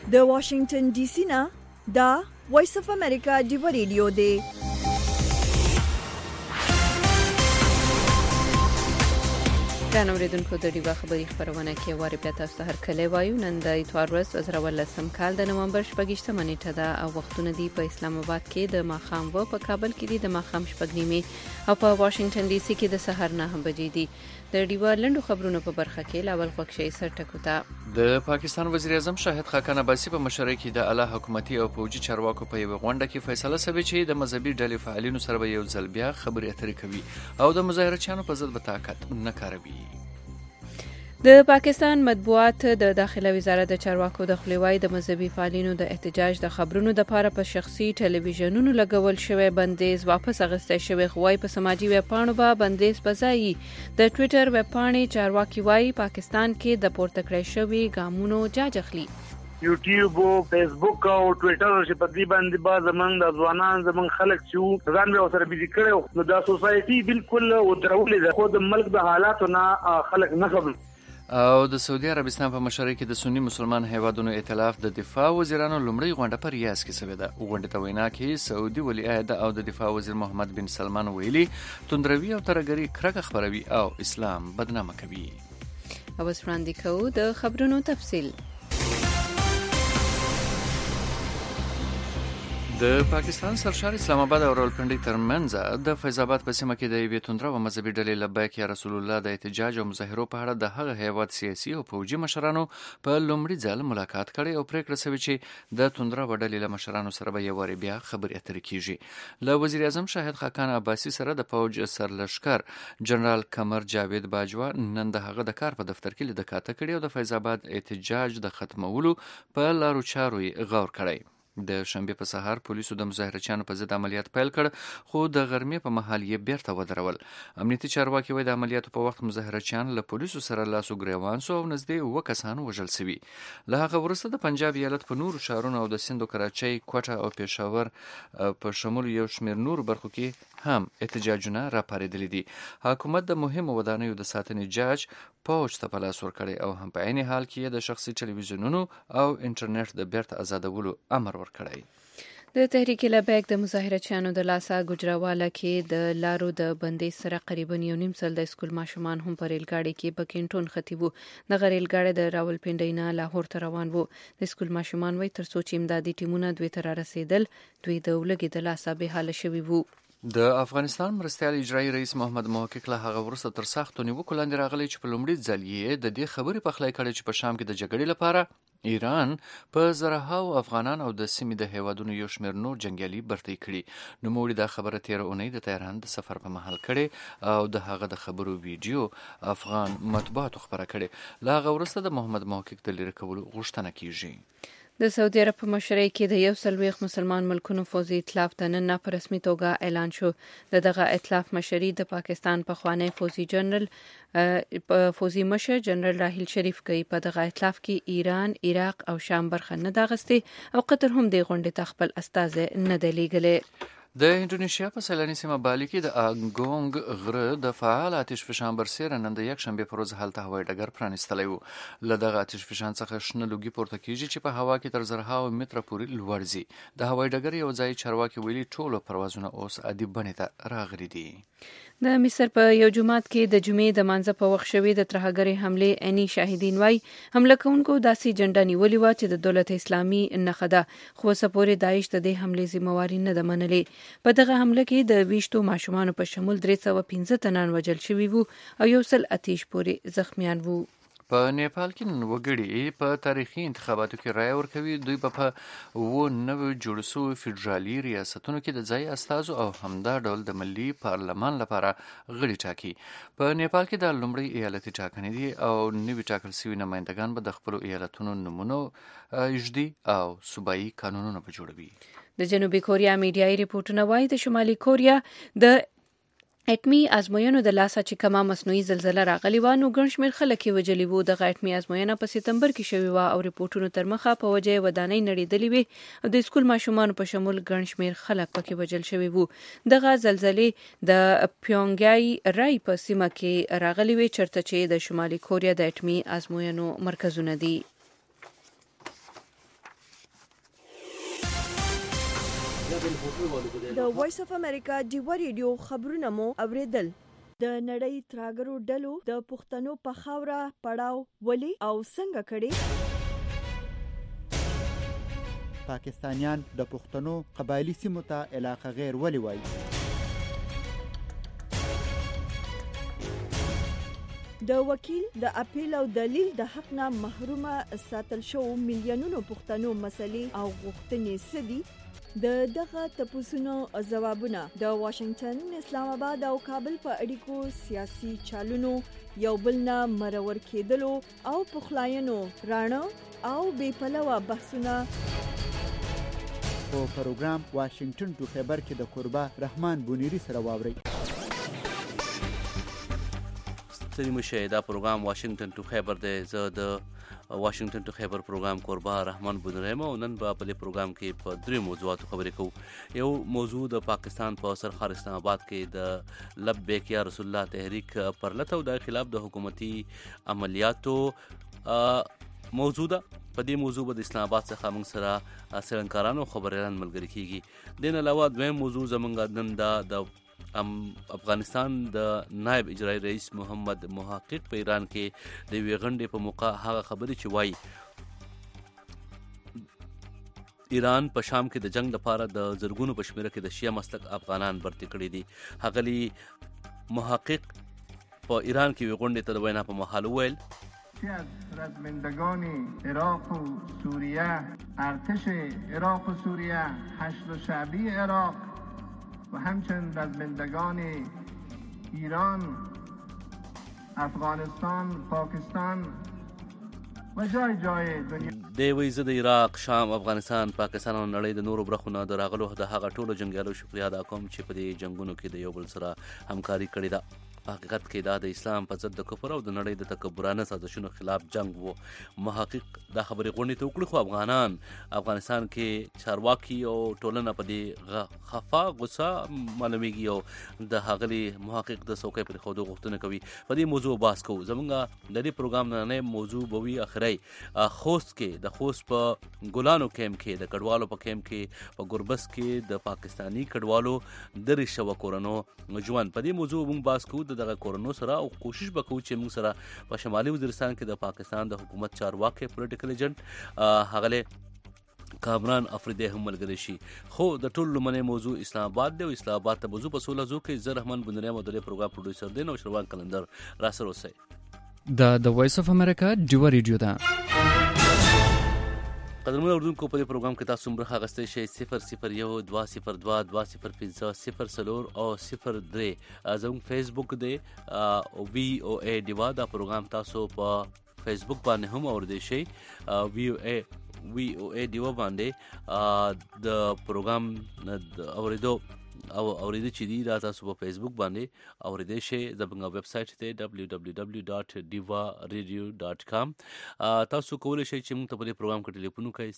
د واشنگټن ډي سي نه دا وایس اف امریکا دی ریډیو دی. ګرانو اوریدونکو د ډیوا خبري خبرونه کې واره بیا تاسو ته هرکلی وایو. نن د اتوار ورځ 2018 کال د نومبر 28 نیټه ده او وختونه دی په اسلام آباد کې د ماښام و په کابل کې دی د ماښام 6:30 او په واشنگټن ډي سي کې د سحر 9 بجې دی. د ډیوا لندو خبرونو په برخه کې لاول خوښي سر ټکوتا د پاکستان وزیر اعظم شاهد خاقان عباسي په مشرۍ کې د اعلی حکومتي او فوجي چارواکو په یو غونډه کې فیصله شوې چې د مذهبي ډلې فعالینو سره به یو ځل بیا خبرې اترې کوي او د مظاهرچیانو په ضد به طاقت نه کاروي. د پاکستان مطبوعات د داخله وزارت د چارواکو د خپلوۍ د مذهبي فعالینو د احتجاج د خبرونو د لپاره په شخصي ټلویزیونونو لګول شوی بندیز واپس اخیستل شوی. خوای په سماجی ویب پاڼو به بندیز پځایي. د ټوئیټر ویب پاڼې چارواکي وایي پاکستان کې د پورته کړی شوی ګامونو جاج اخلي. یوټیوب او فیسبوک او ټوئیټر چې په دې باندې با زمنګ د ځوانان زمنګ خلک چې ځان به سره بيزي کړو نو دا سوسايټي بالکل ودرولې ده. خو د ملک د حالاتو نه خلک نه خبر. او د سعودي عربستان په مشرۍ کې د سنی مسلمان هیوادونو ائتلاف د دفاع وزیرانو لومړی غونډه په ریاض کې شوې ده. غونډه ته وینا کې سعودي ولی عہد او د دفاع وزیر محمد بن سلمان ویلي توندروي او ترهګري کرکه خبروي او اسلام بدنامه کوي. او وړاندې کوو د خبرونو تفصیل. د پاکستان سرشار اسلام آباد او راولپنډي ترمنځ د فیض آباد په سیمه کې د یوې توندره او مذهبي ډلې لبیک یا رسول الله د احتجاج او مظاهرو په اړه د هغه هیواد سیاسي او فوجي مشرانو په لومړي ځل ملاقات کړي او پریکړه شوې چې د توندره ډلې له مشرانو سره به یو واری بیا خبرې اترې کیږي. له وزیر اعظم شاهد خاقان عباسي سره د فوج سرلشکر جنرال قمر جاوید باجوا نن د هغه د کار په دفتر کې لیدکاته کړي او د فیض آباد احتجاج د ختمولو په لارو چارو غور کړی. د شنبه په سهار پولیسو د مظاهرچیانو په ضد عملیات پیل کړ خو د غرمې په مهال یې بیرته ودرول. امنیتي چارواکي وایي د عملیاتو په وخت مظاهرچیان له پولیسو سره لاسو ګریوان سو او نږدې 9 کسان وژل شوي. له هغه وروسته د پنجاب ایالت په نورو شهرونو او د سند او کراچۍ کوټه او پېښور په شمول یو شمېر نورو برخو کې هم احتجاجونه راپارېدلي دي. حکومت د مهمو ودانیو د ساتنې جاج پوج ته په لاس ورکړی او هم په عین حال کې د شخصي ټلویزیونونو او انټرنیټ د بیرته آزادولو امر ورکړی. د تحریک لبیک د مظاهرچیانو د لاسه ګجراواله کې د لارو د بندیز سره قریبا 1.5 سل د سکول ماشومان هم په ریلګاډي کې په کینټون ختي وو. د ریلګاډي د راولپنډي نه لاهور ته روان وو. د سکول ماشومان وایي تر څو چې امدادي ټیمونه دوی ته رسیدل دوی د ولګي د لاسه به حال شوي وو. د افغانستان مرستیال اجرایی رئیس محمد محقق له هغه وروسته تر سختو نیوکو لاندې راغلی چې په لومړي ځل یې د دې خبرې پخلی کړې چې په شام کې د جګړې لپاره ایران په زرهاو افغانان او د سیمې د هیوادونو یو شمېر نور جنګیالي برتۍ کړي. نوموړي دا خبره 13 اونۍ د تهران د سفر په مهال کړې او د هغه د خبرو ویډیو افغان مطبوعاتو خبره کړې. له هغه وروسته د محمد محقق د لرې کولو غوښتنه کیږي. د سعودي عرب په مشرۍ کې د 140 مسلمان ملکونو فوزي ائتلاف ته نن په رسمي توګه اعلان شو. دغه ائتلاف مشري د پاکستان پخوانی فوزي مشر جنرال راحیل شریف کوي. په دغه ائتلاف کې ایران، عراق او شام برخه نه ده اخیستې او قطر هم د غونډې ته خپل استازی نه دی لیږلی. د انډونیشیا په سیلاني سیمه بالي کې د اګونګ غره د فعال آتش فشان برسېره نن د یک شنبه پر ورځ هلته هوایي ډګر پرانیستلی وو. له دغه آتش فشان څخه شنه لوګي پورته کیږي چې په هوا کې تر زرهاو متره پورې لوړ ځي. د هوایي ډګر یو ځای چارواکي ویلي ټولو پروازونه اوس عادي بڼې ته راغلي دي. د مصر په یو جماعت کې د جمعې د مانځه په وخت شوې د ترهګرۍ حملې عیني شاهدین وایي حمله کوونکو داسې جنډه نیولې وه چې د دولت اسلامي نښه ده خو اوسه پورې داعش د دې حملې ذمهواري نه ده منلې. په دغه حمله کې د 20 ماشومانو په شمول 315 تنان وژل شوي وو او 130 پورې زخمیان وو. په نیپال کې نن وګړي په تاریخي انتخاباتو کې رایه ورکوي. دوی په 9 جوړ شوي فدرالي ریاستونو کې د ځای استازو او همدا ډول د ملي پارلمان لپاره غړي ټاکي. په نیپال کې د لومړی ایالتي ټاکنې دي او نوي ټاکل شوي نمایندګان به د خپلو ایالتونو نومونه اجدي او صوبایي قانونونه به جوړوي. د جنوبي کوریا میډیایي ریپورتونه وایي د شمالي کوریا د اټمي ازموینو د لاسه چې کومه مصنوعي زلزلہ راغلی و نو ګڼ شمېر خلک یې وژلي وو. دغه اټمي ازموینه په سپتمبر کې شوې وه او ریپورټونو تر مخه په وجه یې ودانۍ نړېدلې وې او د سکول ماشومانو په شمول ګڼ شمېر خلک پکې وژل شوي وو. دغه زلزلې د پیونګیای رای په سیمه کې راغلي وې چېرته چې د شمالي کوریا د اټمي ازموینو مرکزونه دي. د وایس اف امریکا ډیوا ریډیو خبرونه مو اوریدل. د نړۍ تراګرو ډلو د پښتنو په خاوره پړاو ولي او څنګه کړي. پاکستانیان د پښتنو قبایلی سیمو ته علاقه غیر ولي وایي. د وکیل د اپیل او دلیل د حق نه محرومه ساتل شو میلیونونو پښتنو مسلې او غوښتنې سدي. د دغه تپوسونو ځوابونه د واشنگټن، اسلام آباد او کابل په اړیکو سیاسي چالونو یو بل نه مرور کېدلو او پخلاینو راڼه او بې پلوه بحثونه په پروګرام واشنگټن ټو خیبر کې د قربا رحمان بونیری سره واوري. ستړي مشه دا پروګرام واشنگټن ټو خیبر دی. زه د واشنگټن ټو خیبر پروګرام قربا رحمان بونیری یم او نن به په دې پروګرام کې په 3 موضوعاتو خبرې کوو. یو موضوع د پاکستان په سرخار اسلام آباد کې د لبیک یا رسول الله تحریک پر لته او د خلاف د حکومتي عملیاتو موضوع ده. په دې موضوع به د اسلام آباد څخه موږ سره څېړنکارانو خبریالان ملګري کېږي. دین علاوه دویم موضوع زموږ نن د افغانستان د نائب اجرایی رئیس محمد محقق په ایران کې د یوې غونډې په موقع هغه خبرې چې وایي ایران په شام کې د جنگ لپاره د زرګونو په شمېره کې د شیعه مسلک افغانان برتي کړي دي. هغلی محقق په ایران کې یوې غونډې ته د وینا په مهال وویل از رزمندگان عراق و سوریه، ارتش عراق و سوریه، حشد شعبی عراق و همچنین رزمندگان ایران، افغانستان، پاکستان و جای دنیا. دی وایي زه د عراق، شام، افغانستان، پاکستان او نړۍ د نورو برخو نه د راغلو د هغه ټولو جنګیالو شکریه ادا کوم چې په دې جنګونو کې د یو بل سره همکاري کړې ده. په حقیقت کې دا د اسلام په ضد د کفر او د نړۍ د تکبرانه سازشونو خلاف جنگ وو. محقق دا خبرې غونډې ته وکړي، خو افغانستان کې چارواکي او ټولنه په دې خفا غوسه معلومیږي او د هغلي محقق د څوکۍ پر ښودو غوښتنه کوي. په دې موضوع بحث کوو. زموږ د دې پروګرام نننی موضوع به وي اخري خوست کې د خوست په ګلانو کیمپ کې د کډوالو په کیمپ کې په ګربس کې د پاکستانی کډوالو درې شوه کورنو ژوند. په دې موضوع موږ بحث کوو دغه کورنو سره او کوشش وکړو چې موږ سره په شمالي وزیرستان کې د پاکستان د حکومت چارواکي پولیټیکل ایجنټ هغله کامران افریدی هم ملګری شي. خو د ټول لمنې موضوع اسلام آباد دی او اسلام آباد ته موضوع په سوله زو کې زه رحمان بونیری او د پروګرام پروډوسر دین او شروان کلندر را سره اوسئ. د وایس اف امریکا ډیوا ریډیو ده. قدرمن اوردونکو په دې پروګرام کې تاسو برخه اخیستی شئ. 001-202-20 او 03 زموږ فیسبوک دی VOA ډیوا. دا پروګرام تاسو په فیسبوک باندې هم اوریدلی شئ. VOA ډیوا باندې د پروګرام اوریدو چې دی دا تاسو په فیسبوک باندې اوریدلی شئ. زموږ ویب سایټ دی www.divaradio.com. تاسو کولی شئ چې موږ ته په دې پروګرام کې ټلیفون وکړئ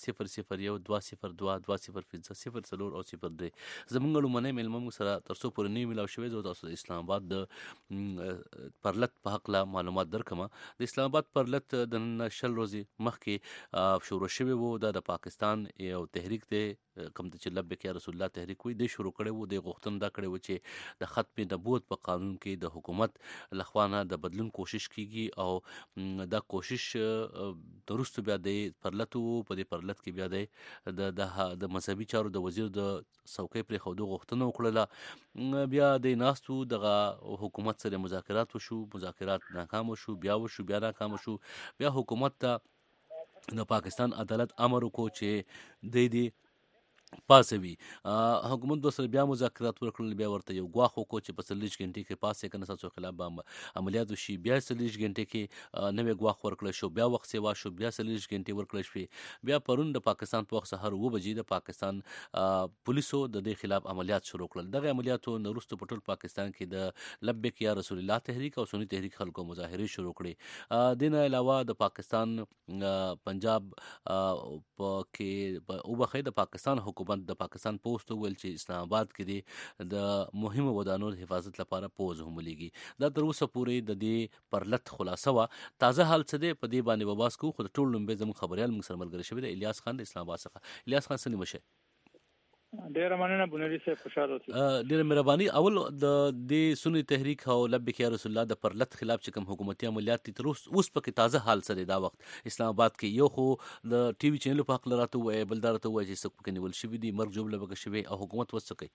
001-202-20 او 03. زموږ لومړنی میلمه موږ سره تر څو پورې نه میلاو شوی. زه تاسو د اسلام آباد د پرلت په هکله معلومات درکړم. د اسلام آباد پرلت د نن 20 ورځې مخکې شروع شوی و. دا د پاکستان یو تحریک دی کوم چې لبیک یا رسول الله تحریک وي. د شروع کړی و د غوښتنه دا کړی و چې د ختم نبوت په قانون کې د حکومت لخوانه د بدلون کوشش کیږي او دا کوشش وروسته بیا د پرلت په دې پرلت کې بیا د مذهبي چارو د وزیر د څوکۍ پرې ښودو غوښتنه وکړله. بیا د ناستو دغه حکومت سره مذاکرات وشو. مذاکرات ناکام شو، بیا ناکام شو. بیا حکومت ته د پاکستان عدالت امر وکړو چې د پاسوي. حکومت به سره بیا مذاکرات وکړل. بیا ورته یو ګواښ وکړو چې په 40 غنټې کې پاسې کنه تاسو خلاف به عملیات وشي. بیا 40 غنټې کې نوې ګواښ ورکړل شو. بیا وخت سیوا شو. بیا 40 غنټې ورکړل شوې. بیا پرون د پاکستان په وخت سحر 9 بجې د پاکستان پولیسو د دې خلاف عملیات شروع کړل. دغه عملیاتو نورستو په ټول پاکستان کې د لبیک یا رسول الله تحریک او سنی تحریک خلکو مظاهرې شروع کړې. دین علاوه د پاکستان پنجاب کې او بخې د پاکستان حکومت د پاکستان پوسټ ویل چې اسلام آباد کې د مهمو ودانو د حفاظت لپاره پوز هم لګي. دا تر اوسه پورې د دې پرلت خلاصه وا. تازه حال څه دی په دې باندې وباس کو. خو ټول لومبه زموږ خبريال موږ سره ملګری شوی دی الیاس خان د اسلام آباد څخه. الیاس خان سلام شه. ډیره مننه بنيري صاحب، خوشاله اوسئ. ډیره مهرباني. اول د سنی تحریک او لبیک یا رسول الله د پرلت خلاف چې کوم حکومتي عملیات دي تر اوس پکې تازه حال سره دا وخت اسلام آباد کې یو خو د ټي وي چینل په حق لراته وای بل دارته وای چې څوک پکې نیول شوی دي مرګ جوړ لبګه شوی او حکومت وسکي.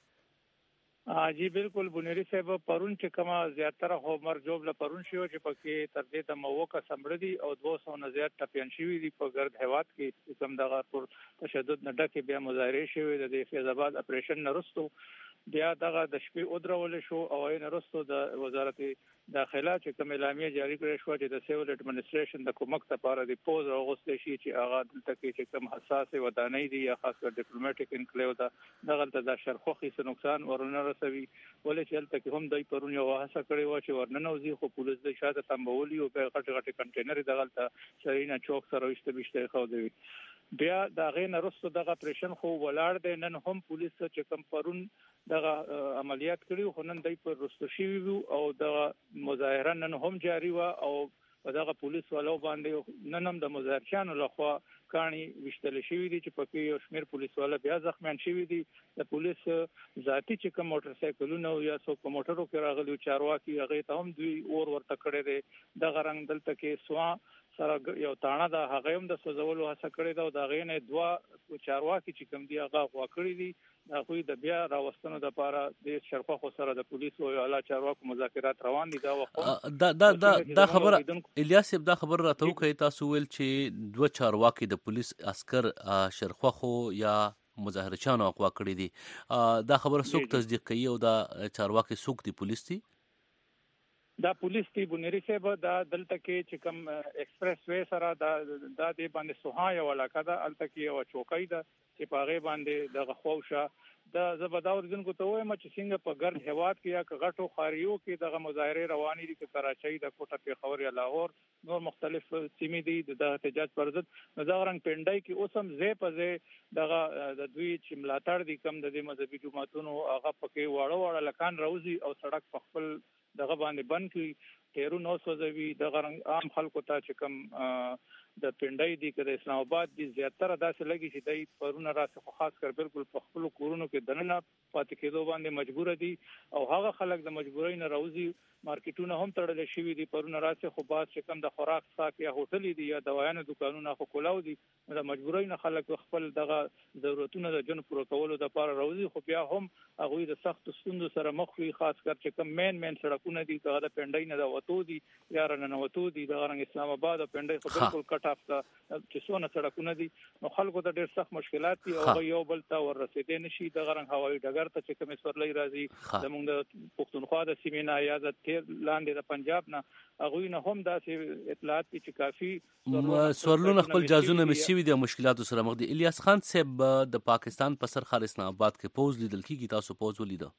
جی بالکل بنيري صاحب، پرون چې کومه زیاتره خو مرجوب له پرون شو چې پکې تر دې د موقع سمړ دي او 200 نه زیات ټپيان شوی دي په ګرد هواد کې کوم دغه پر تشدد نه ډکه بیا مظاهره شوی د فیض آباد اپریشن نرستو بیا دغه د شپې ودرول شو او نرستو د وزارت داخله چې کوم اعلامیه جاری کړې شو چې د سیول اډمنسټریشن د کومک لپاره د پوز او غوښتل شي چې هغه دلته کې چې کوم حساس ودانۍ دي یا خاص کر ډیپلوماټیک انکلیو دا دغه ته د شرخوخي څه نقصان ورونه رسوي ولې چې تلته کې هم دای پرون یو هڅه کړې و چې ورننوځي خو پولیس د شاته تنبولي او په غټ کنټینر دغه ته سرینا چوک سره وشته خو دی بیا دا غي نرسته دغه اپریشن خو ولاړ دی. نن هم پولیس چې کوم پرون دغه عملیات کړي خو نن دای پر رستو شي او دغه مظاهره نن هم جاری و او دغه پولیس والو باندې نن هم د مظاهرچانو لخوا کانی وشتل شي دي چې پکې یو شمیر پولیس والا بیا زخمیان شي دي. د پولیس ذاتی چې کوم موټر سایکلونه یا څو په موټرو کې راغلي چارواکي هغه ته هم دوی ورته کړی دي دغه رنگ دلته کې سوا سره یو تاڼه د هغه هم د سوزولو هڅه کړې ده او دا غي نه دوا چارواکي چې کوم دی هغه غوا کړی دي دا خو د بیا راوستنو د لپاره د شرخو سره د پولیسو او اعلی چارواکو مذاکرات روان دي. دا وخت دا خبر الیاس دا خبر راته کوي تاسو ویل چې دوه چارواکي د پولیس عسكر شرخو یا مظاهرچانو اقوا کړی دي دا خبر څوک تصدیق کوي او دا چارواکي څوک دي پولیس دي؟ دا پولیس دی بنيري صاحب دا دلته کې چې کوم ایکسپریس وې سره دا د باندې سوها یو علاقه ده الته کې یو چوکۍ ده چې پاغه باندې د غخوشه د زبداور دن کو ته وایم چې څنګه په ګرد هواد کې یا غټو خاریو کې دغه مظاهره رواني دي چې کراچۍ د کوټه پیښور یا لاهور نور مختلف سیمې دي د احتجاج پر ضد دا رنګ پندای کې اوسم زې په زې دغه د دوی چې ملاتړ دي کم د دې مذهبي جماعتونو هغه پکې واړه لکان روزي او سړک په خپل دغه باندې بند کړي ټیرو نو سوځوي دغه رنګ عام خلکو ته چې کم د پندای دي کده اسلام آباد دي زیاتره داسې لګي چې دای پرونه راځي خو خاص کر بالکل په خپل کورونو کې دننه پاتې کېدو باندې مجبور دي او هغه خلک د مجبورۍ نه راوځي مارکیټونه هم تړل شوی دي پرونه راځي خو بعد چې کم د خوراک ساک یا هوټل دي یا دوايانو دکانونه خو کولاو دي د مجبورۍ نه خلک خپل دغه ضرورتونه د جن پوره کولو لپاره راوځي خو بیا هم هغه د سخت ستوندو سره مخ وي خاص کر چې کم مین سړکونه دي هغه د پندای نه د وته دي یا رننه وته دي د رنګ اسلام آباد او پندای خو بالکل کټ اف کا چې څونه سړکونه دي نو خلکو ته ډېر سخت مشکلات دي او یو بل ته ور رسیدې نشي د غرنګ هوایي ډګر ته چې کوم سورلې راځي زموږ د پښتونخوا د سیمې نه یا د تیر لاندې د پنجاب نه هغه نه هم داسې اطلاعات چې کافي سوالونه خپل جازونه مسیوي د مشکلاتو سره مخ دي. الیاس خان صاحب د پاکستان په سر خار اسلام آباد کې پوز لیدل کیږي تاسو پوز ولیدو؟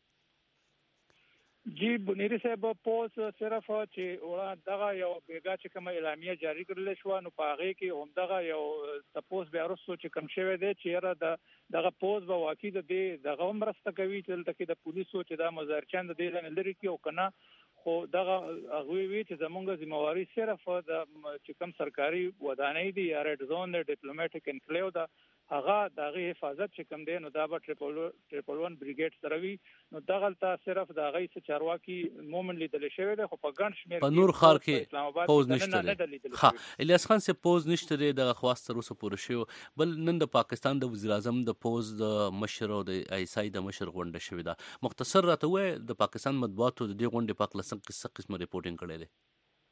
جی بنيري صاحب پوز صرف چې وړا دغه یو بیګا چې کوم اعلامیه جاری کړل شو نو پاغه کې هم دغه یو تپوس بیا رسو چې کوم شوی دی چې دغه پوز به واقع دغه مرسته کوي چې دلته د پولیسو چې د مظاهرچان د دې لري کې او کنه خو دغه هغه وی چې زمونږ ذمہواری صرف د چې کوم سرکاري ودانۍ دي یا ریډ زون د ډیپلوماټیک انکلیو دا هغه دغه حفاظت چې کوم دی نو دا به ټریپل 1 بریګیډ سره وي نو دغه ته صرف دغه څه چارواکي مومن لیدل شوی دی خو په ګڼ شمیر په نور خار کې پوز نشته. ها الیاس خان سے پوز نشته دی د خواست تر اوسه پوره شو بل نن د پاکستان د وزیر اعظم د پوز د مشر او د ایسای د مشر غونډه شوې ده مختصر راته وای د پاکستان مطبوعاتو د دې غونډې په اړه څه قسمه ریپورټینګ کړی دی؟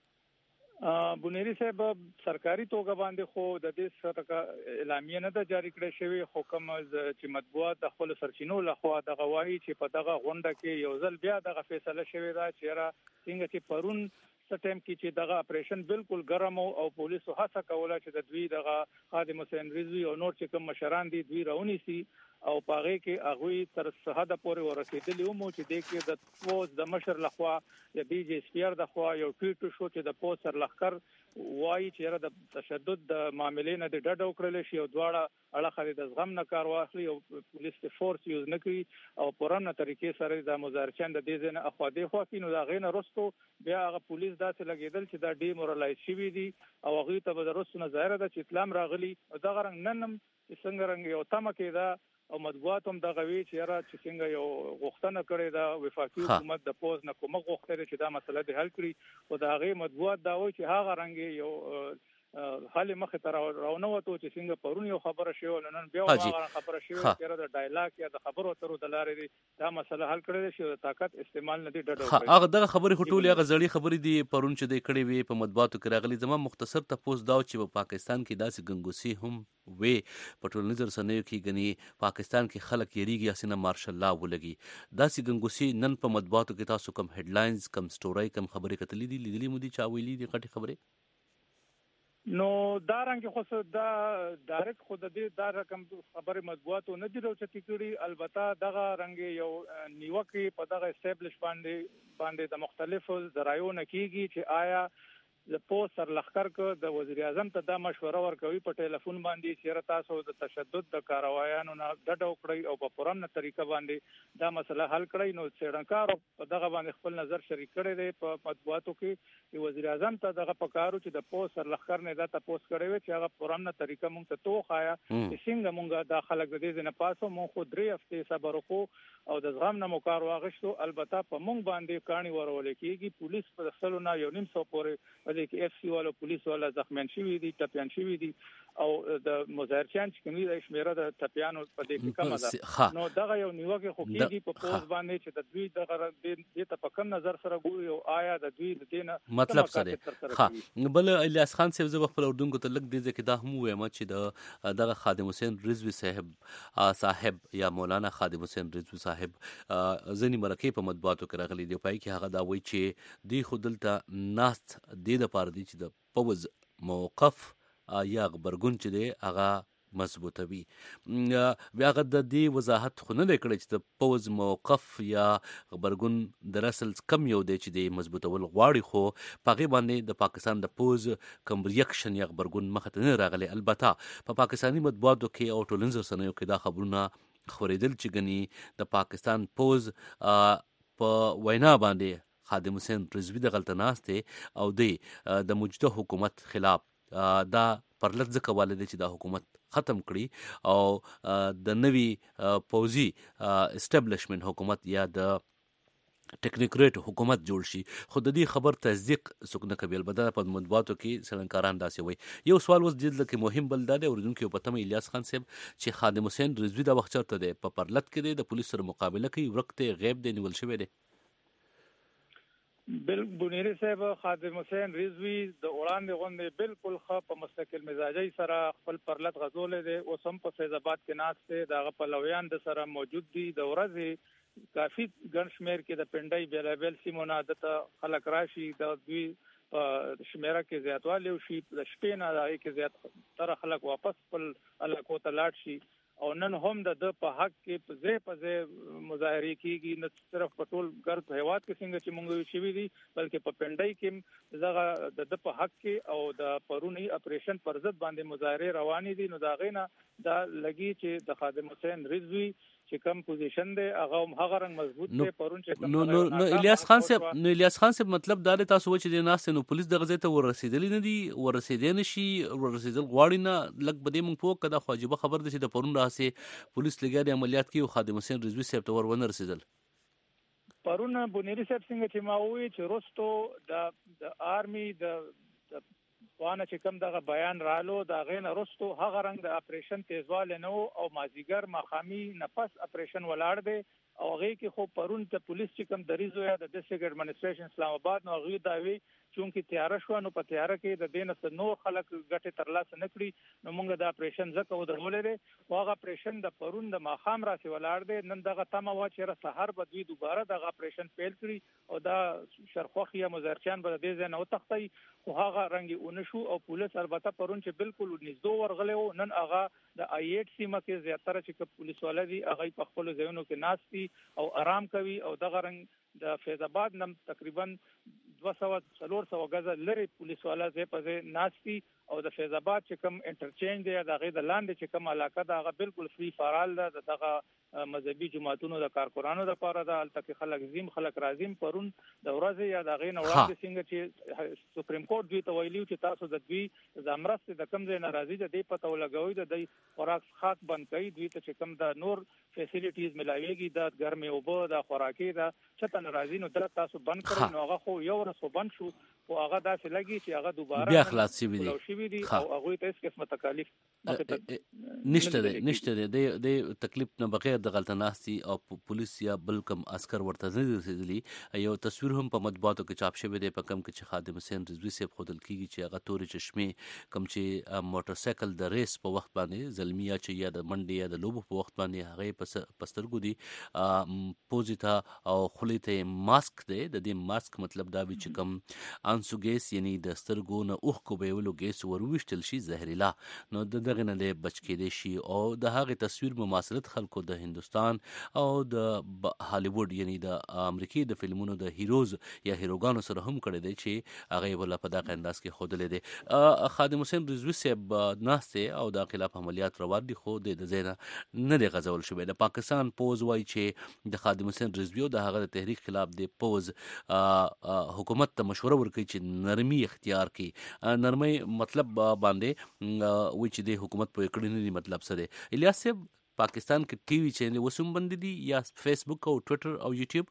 بنيري صاحب سرکاري توګه باندې خو د دې سره اعلامیه نه ده جاری کړې شوی خو کوم چې مطبوعات د خپل سرچینو لخوا د غواهی چې په دغه غونډه کې یو ځل بیا دغه فیصله شوی دا چې را څنګه چې پرون ټیم کې چې دغه اپریشن بالکل ګرم او پولیسو هڅه کوله چې د دوی دغه خادم حسین رضوی او نور چې کوم مشران دي دوی راونی سي او پاغه کې هغه تر صحاده پورې ورسېدلی مو چې د کې د پوز د مشر لخوا د بي جي سپیر د خوا یو ټویټ شو چې د پوز سر لخر وایي چې د تشدد د معاملې نه د ډډ وکړل شي او دواړه اړه د زغم نه کار واخلي او پولیس ته فورس یوز نه کوي او پرانه طریقې سره د مظاهرچان د دې نه اخوا دی خو کینو دا غینه رستو بیا هغه پولیس داسې لګیدل چې دا ډیمورالایز شوی دي او هغه ته به د رستو نه ظاهر ده چې اسلام راغلي دا غرنګ ننم څنګه رنګ یو تمه کې دا او مطبوعات هم دغه وی چې را چې څنګه یو غوښتنه کړې ده وفاقي حکومت د پوز نه کومه غوښتنه چې دا مسله د حل کړي او دا غي مطبوعات دا وایي چې هغه رنګ یو حال مخه تر راونه وته چې څنګه پرون یو خبره شوی نن بیا هغه خبره شوی چې د ډایلاګ یا د خبرو اترو د لارې دا مسله حل کړی شي طاقت استعمال نه دی ډډه هغه دغه خبرې خټولې هغه زړی خبرې دی پرون چې د کړي وي په مطبوعاتو کې راغلي زما مختصر تاسو دا چې په پاکستان کې داسې ګنګوسي هم وې په ټولنیز رسنیو کې غني پاکستان کې خلک یریږي اسنه مارشل لا ولګي داسې ګنګوسي نن په مطبوعاتو کې تاسو کوم هډلاینز کم سټوري کم خبرې کتلې دي لیدلې مو دي چا ویلي دي غټي خبرې نو دا رنګ خو دا ډایرکټ خود دې دا رقم خبره مطبوعاتو نه دی راوچتي کړي البته دغه رنګ یو نیوکه په دغه اسټابلیش باندې د مختلفو ذرایعو نکېږي چې آیا د پوس سر لخر کو د وزیر اعظم ته د مشوره ورکوي په ټلیفون باندې چې تاسو د تشدد د کاروایانو نه ډډه وکړئ او په پرمنه طریقه باندې دا مسله حل کړئ نو څېړنکار په دغه باندې خپل نظر شریک کړی دی په مطبوعاتو کې چې وزیر اعظم ته دغه پکارو چې د پوس سر لخر نه دا تاسو کړی وي چې هغه پرمنه طریقه مونږ ته توخایا چې څنګه مونږه د خلک د دې نه پاسو مونږ خو 3 هفته صبر وکړو او د زغم نه مکار واغښتو البته په مونږ باندې کاڼي ورول کېږي پولیس په خپلونه 1.5 پورې د اف سی والا پولیس والا زخمیان شوی دي ټپيان شوی دي او د مظاهرچیان چې کومي د شمیره د ټپيانو په دې کې کم ده نو دغه یو نیوکه خو کېږي په پوز باندې چې د دوی دغه د تفکر نظر سره ګوري او آیا د دوی د دینه مطلب سره بل الیاس خان صاحب زه خپل اردوونکو ته لګ دي چې دا هم وایم چې دغه خادم حسین رضوی صاحب یا مولانا خادم حسین رضوی صاحب ځنی مرکه په مطبوعاتو کې راغلي دی پای کې هغه دا وایي چې دی خودلته ناست د لپاره دی چې د پوز موقف یا غبرګون چې دی هغه مضبوطوي بیا هغه د دې وضاحت خو نه کړی چې د پوز موقف یا غبرګون در اصل کم یو دی چې د مضبوطول غواړي خو پاغي باندې د پاکستان د پوز کم ریاکشن یا غبرګون مخ ته نه راغلی البته په پاکستانی مطبوعاتو کې او ټولنیزو رسنیو کې دا خبرونه خبرېدل چې غني د پاکستان پوز په وینا باندې خادم حسین رضوی د غلطناسته او د موجوده حکومت خلاف دا پرلط ځکه والده چې دا حکومت ختم کړي او د نوی پوزي اسټابلیشمنت حکومت یا د ټیکنیکریټ حکومت جوړ شي خو د دې خبر تصدیق څوک نه کوي البته په مطبوعاتو کې څلنکاران داسې وایي یو سوال اوس د لکه مهم بل دا دی اوریدونکو په تمه الیاس خان صاحب چې خادم حسین رضوی دا وخت چرته دی په پرلط کې دی د پولیس سره مقابله کوي ورکته غیب دی نیول شوی دی بنيري صاحب خادم حسین رضوی د وړاندې غونډې بالکل خ په مستقل مزاجي سره خپل پرلط غزولې دي او سم په فیض آباد کې ناشته دغه پلویان د سره موجود دي د ورځې کافي ګنشمیر کې د پندای بیلابل سیمونه د خلک راشي د دوی په شمیره کې زیاتوالی شي د شپې نه دای کې زیات تر خلک واپس خپل علاقو ته لاړ شي او نن هم د په حق کې په ځای مظاهره کیږي نه صرف په ټول ګرد هیواد کې څنګه چې مونږ شوي دي بلکې په پندای کې دغه د په حق کې او د پرونی اپریشن پر ضد باندې مظاهره روانې دي نو دا غینه دا لګي چې د خادم حسین رضوی چې کم پوزیشن دی هغه رنګ مضبوط دی پرون چې نو الیاس خان صاحب مطلب دا دی تاسو چې د ناس نو پولیس دغه ځای ته ورسېدلی نه دي ورسېدل نشي ورسېدل غواړي نه لګ بده مونږ پوک کدا خواجبه خبر دي چې د پرون راسي پولیس لګیا د عملیات کې خادم حسین رضوی صاحب ته ورونه رسېدل پرون بنيري صاحب څنګه چې ما وی چې روستو د آرمي د وانه چې کوم دغه بیان رالو دا غین رستو هغه رنگ د اپریشن تیزواله نو او مازیګر مخامي نفس اپریشن ولاړ دی او هغه کې خو پرون ته پولیس چې کوم دریزو یا د ډیسټریکټ ایڈمنسټریشن اسلام آباد نو هغه دا وی چونکی تیار شو نو په تیار کې د دینه نور خلک ګټه ترلاسه نکړي نو موږ د اپریشن زکه ودرولې دي واغه اپریشن د پرون د ماخام راسي ولاړ دی نن دغه تمه وا چې را سحر به دوی دوباره دغه اپریشن پیل کړي او دا شرخوخیا مزارچیان به د دې نه وتختی خو هغه رنګي اونشو او پولیس البته پرون چې بالکل نږدې ورغلې نن هغه د آی 8 سیمه کې زیاتره چې پولیس ولدي هغه په خپل ځایونو کې ناشتي او آرام کوي او دغه رنګ د فیض آباد نم تقریبا 200 غزه لري پولیس والا زه په ناشتي او د فیض آباد چې کوم انټرچینج دی د غې د لاندې چې کوم علاقه دا غ بالکل فری فارال ده دغه مذهبي جماعتونو د کارکونانو لپاره د التقي خلک زم خلک رازم پرون د ورځې یا د غې نوړاندې څنګه چې سپریم کورټ دوی ته ویلیو چې تاسو د دوی د امرسته د کم ځای ناراضي ده د پته ولګوي د خوراک خاص بند کوي دوی ته چې کوم د نور فیسیلیټیز ملاويږي د ګرمي او بو د خوراکي د چته ناراضي نو در تاسو بند کړئ نو هغه خو یو ورځ بند شو او هغه داسې لګي چې هغه دوباره بیا خلاص شي وي او هغه ته هیڅ قسمه تکالیف نشته د تکلیف نه بغیر د غلطه ناستي او پولیس یا بل کم عسكر ورته نه رسیدلی یو تصویر هم په مطبوعاتو کې چاپ شوی دی په کم کې چې خادم حسین رضوی صاحب خودل کیږي چې هغه تورې چشمه کم چې موټر سایکل د ریس په وخت باندې زلمیه چې یا د منډي یا د لوبو په وخت باندې هغه پسترګو دي پوزیتا او خلیته ماسک دی د دې ماسک مطلب دا وی چې کم انسو ګیس یعنی د سترګو نه اوخ کو به ولو ګیس ورويشتل شي زهريلا نو دغه نه له بچ کېدې شي او د هغه تصویر مماثلت خلکو د هندستان او د هالیوډ یعنی د امریکای د فلمونو د هیروز یا هیروګانو سره هم کړی دی چې هغه ولا په دغه انداز کې خودلې دي خادم حسین رضوی صاحب ناشته او د خلاف عملیات روان دي خو د زینا نه دی غزول شوی د پاکستان پوز وای چې د خادم حسین رضوی او د هغه تحریک خلاف دی پوز حکومت ته مشوره ورکړي چې نرمي اختیار کړي نرمي مطلب باندې وای چې د حکومت په کړي نه مطلب څه دی الیاس صاحب پاکستان کې ټي وي چینل وسوم بند دي یا فیسبوک او ټوئیټر او یوټیوب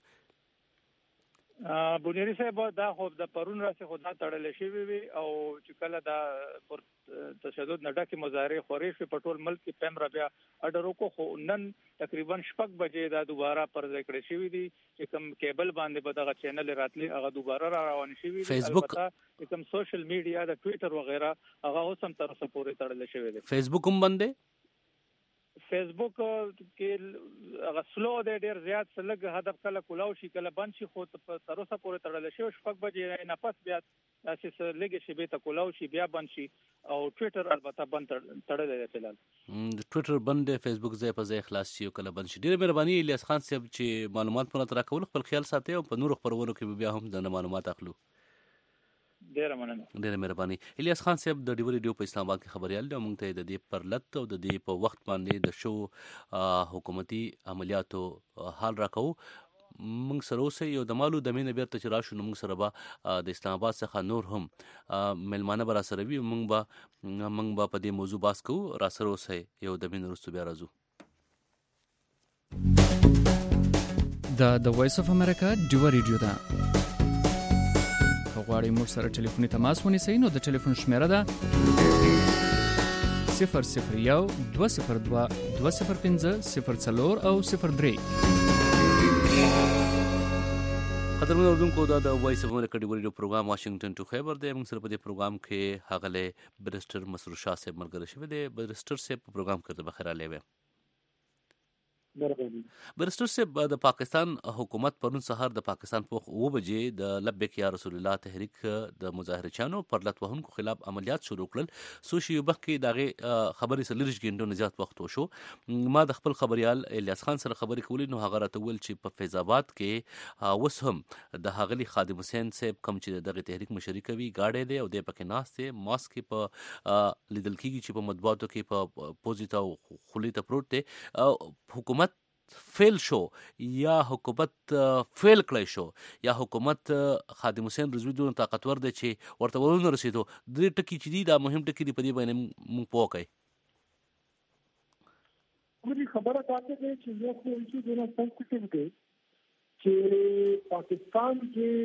بونیری صاحب دا خو د پرون راځي خدا تړل شي وي او چې کله دا پر تشدد نډه کې مظاهره خوري په ټول ملک کې پم را بیا اډرو کو خو نن تقریبا 6 بجې دا دوباره پر ځای کړی شي دي چې کوم کیبل باندې به دغه چینل راتلی هغه دوباره را روان شي وي البته کوم سوشل میډیا د ټوئیټر وغیرہ هغه اوس هم تر اوسه پورې تړل شوی دی فیسبوک هم بند دی فیسبوک کې هغه سلو دی ډیر زیات سلګ هدف کله کولاو شي کله بند شي خو تر اوسه پورې تړل شي 6 بجې نه پس بیا چې لګي شي به ته کولاو شي بیا بند شي او ټوئیټر البته بند تړل دی فلحال ټوئیټر بند دی فیسبوک ځای په ځای خلاص شي او کله بند شي ډیر مهرباني الیاس خان صاحب چې معلومات پر تر کول خپل خیال ساتي او په نور خبرونو کې بیا هم د معلومات اخلو ډیره مهرباني الیاس خان صاحب د ډیو ریډیو په اسلام آباد کې خبريال دی موږ ته د دې پرلط او د دې په وخت باندې د شو حکومتي عملیاتو حال راکو موږ سره اوسه یو د مالو د مینه بیرته چې راشو موږ سره به د اسلام آباد څخه نور هم ملمانه برا سره وي موږ به په دې موضوع باس کوو را سره اوسه یو د مینه رسو بیا راځو د وایس اف امریکا ډیو ریډیو دا غواړئ موږ سره ټلیفوني تماس ونیسئ نو د ټلیفون شمیره ده 001 202 205 04 او 03 قدرمن اوردونکو دا د وایس اف امریکا ډیو ریډیو پروګرام واشنگټن ټو خیبر دی موږ سره په دې پروګرام کې هغه برسټر مسرور شاه صاحب ملګری شوی دی برسټر صاحب په پروګرام کې د بخیر علیه برسټر صاحب د پاکستان حکومت پرون سهار د پاکستان په 9 بجې د لبیک یا رسول الله تحریک د مظاهره چانو پرلط وهونکو خلاف عملیات شروع کړل سوشي وبخ کې دغه خبرې سلریج ګندو نه زیات وخت وشو ما د خپل خبريال الیاس خان سره خبرې کولې نو هغه راته ویل چې په فیض آباد کې اوس هم د هغلی خادم حسین صاحب کم چې دغه تحریک مشري کوي گاډي دی او د پکې ناشته ماسک په لیدل کېږي چې په مطبوعاتو کې په پوزیټ او خلیته پروت دی حکومت فیل شو یا حکومت فیل کړی شو یا حکومت خادم حسین رضوی دون طاقتور دی چې ورته ورونه رسیدو د ټکی چې دی دا مهم ټکی دی په دې باندې مونږ پوکای کومه خبره تاسو ته چې یو څه چې د سنسټیټیو دی چې پاکستان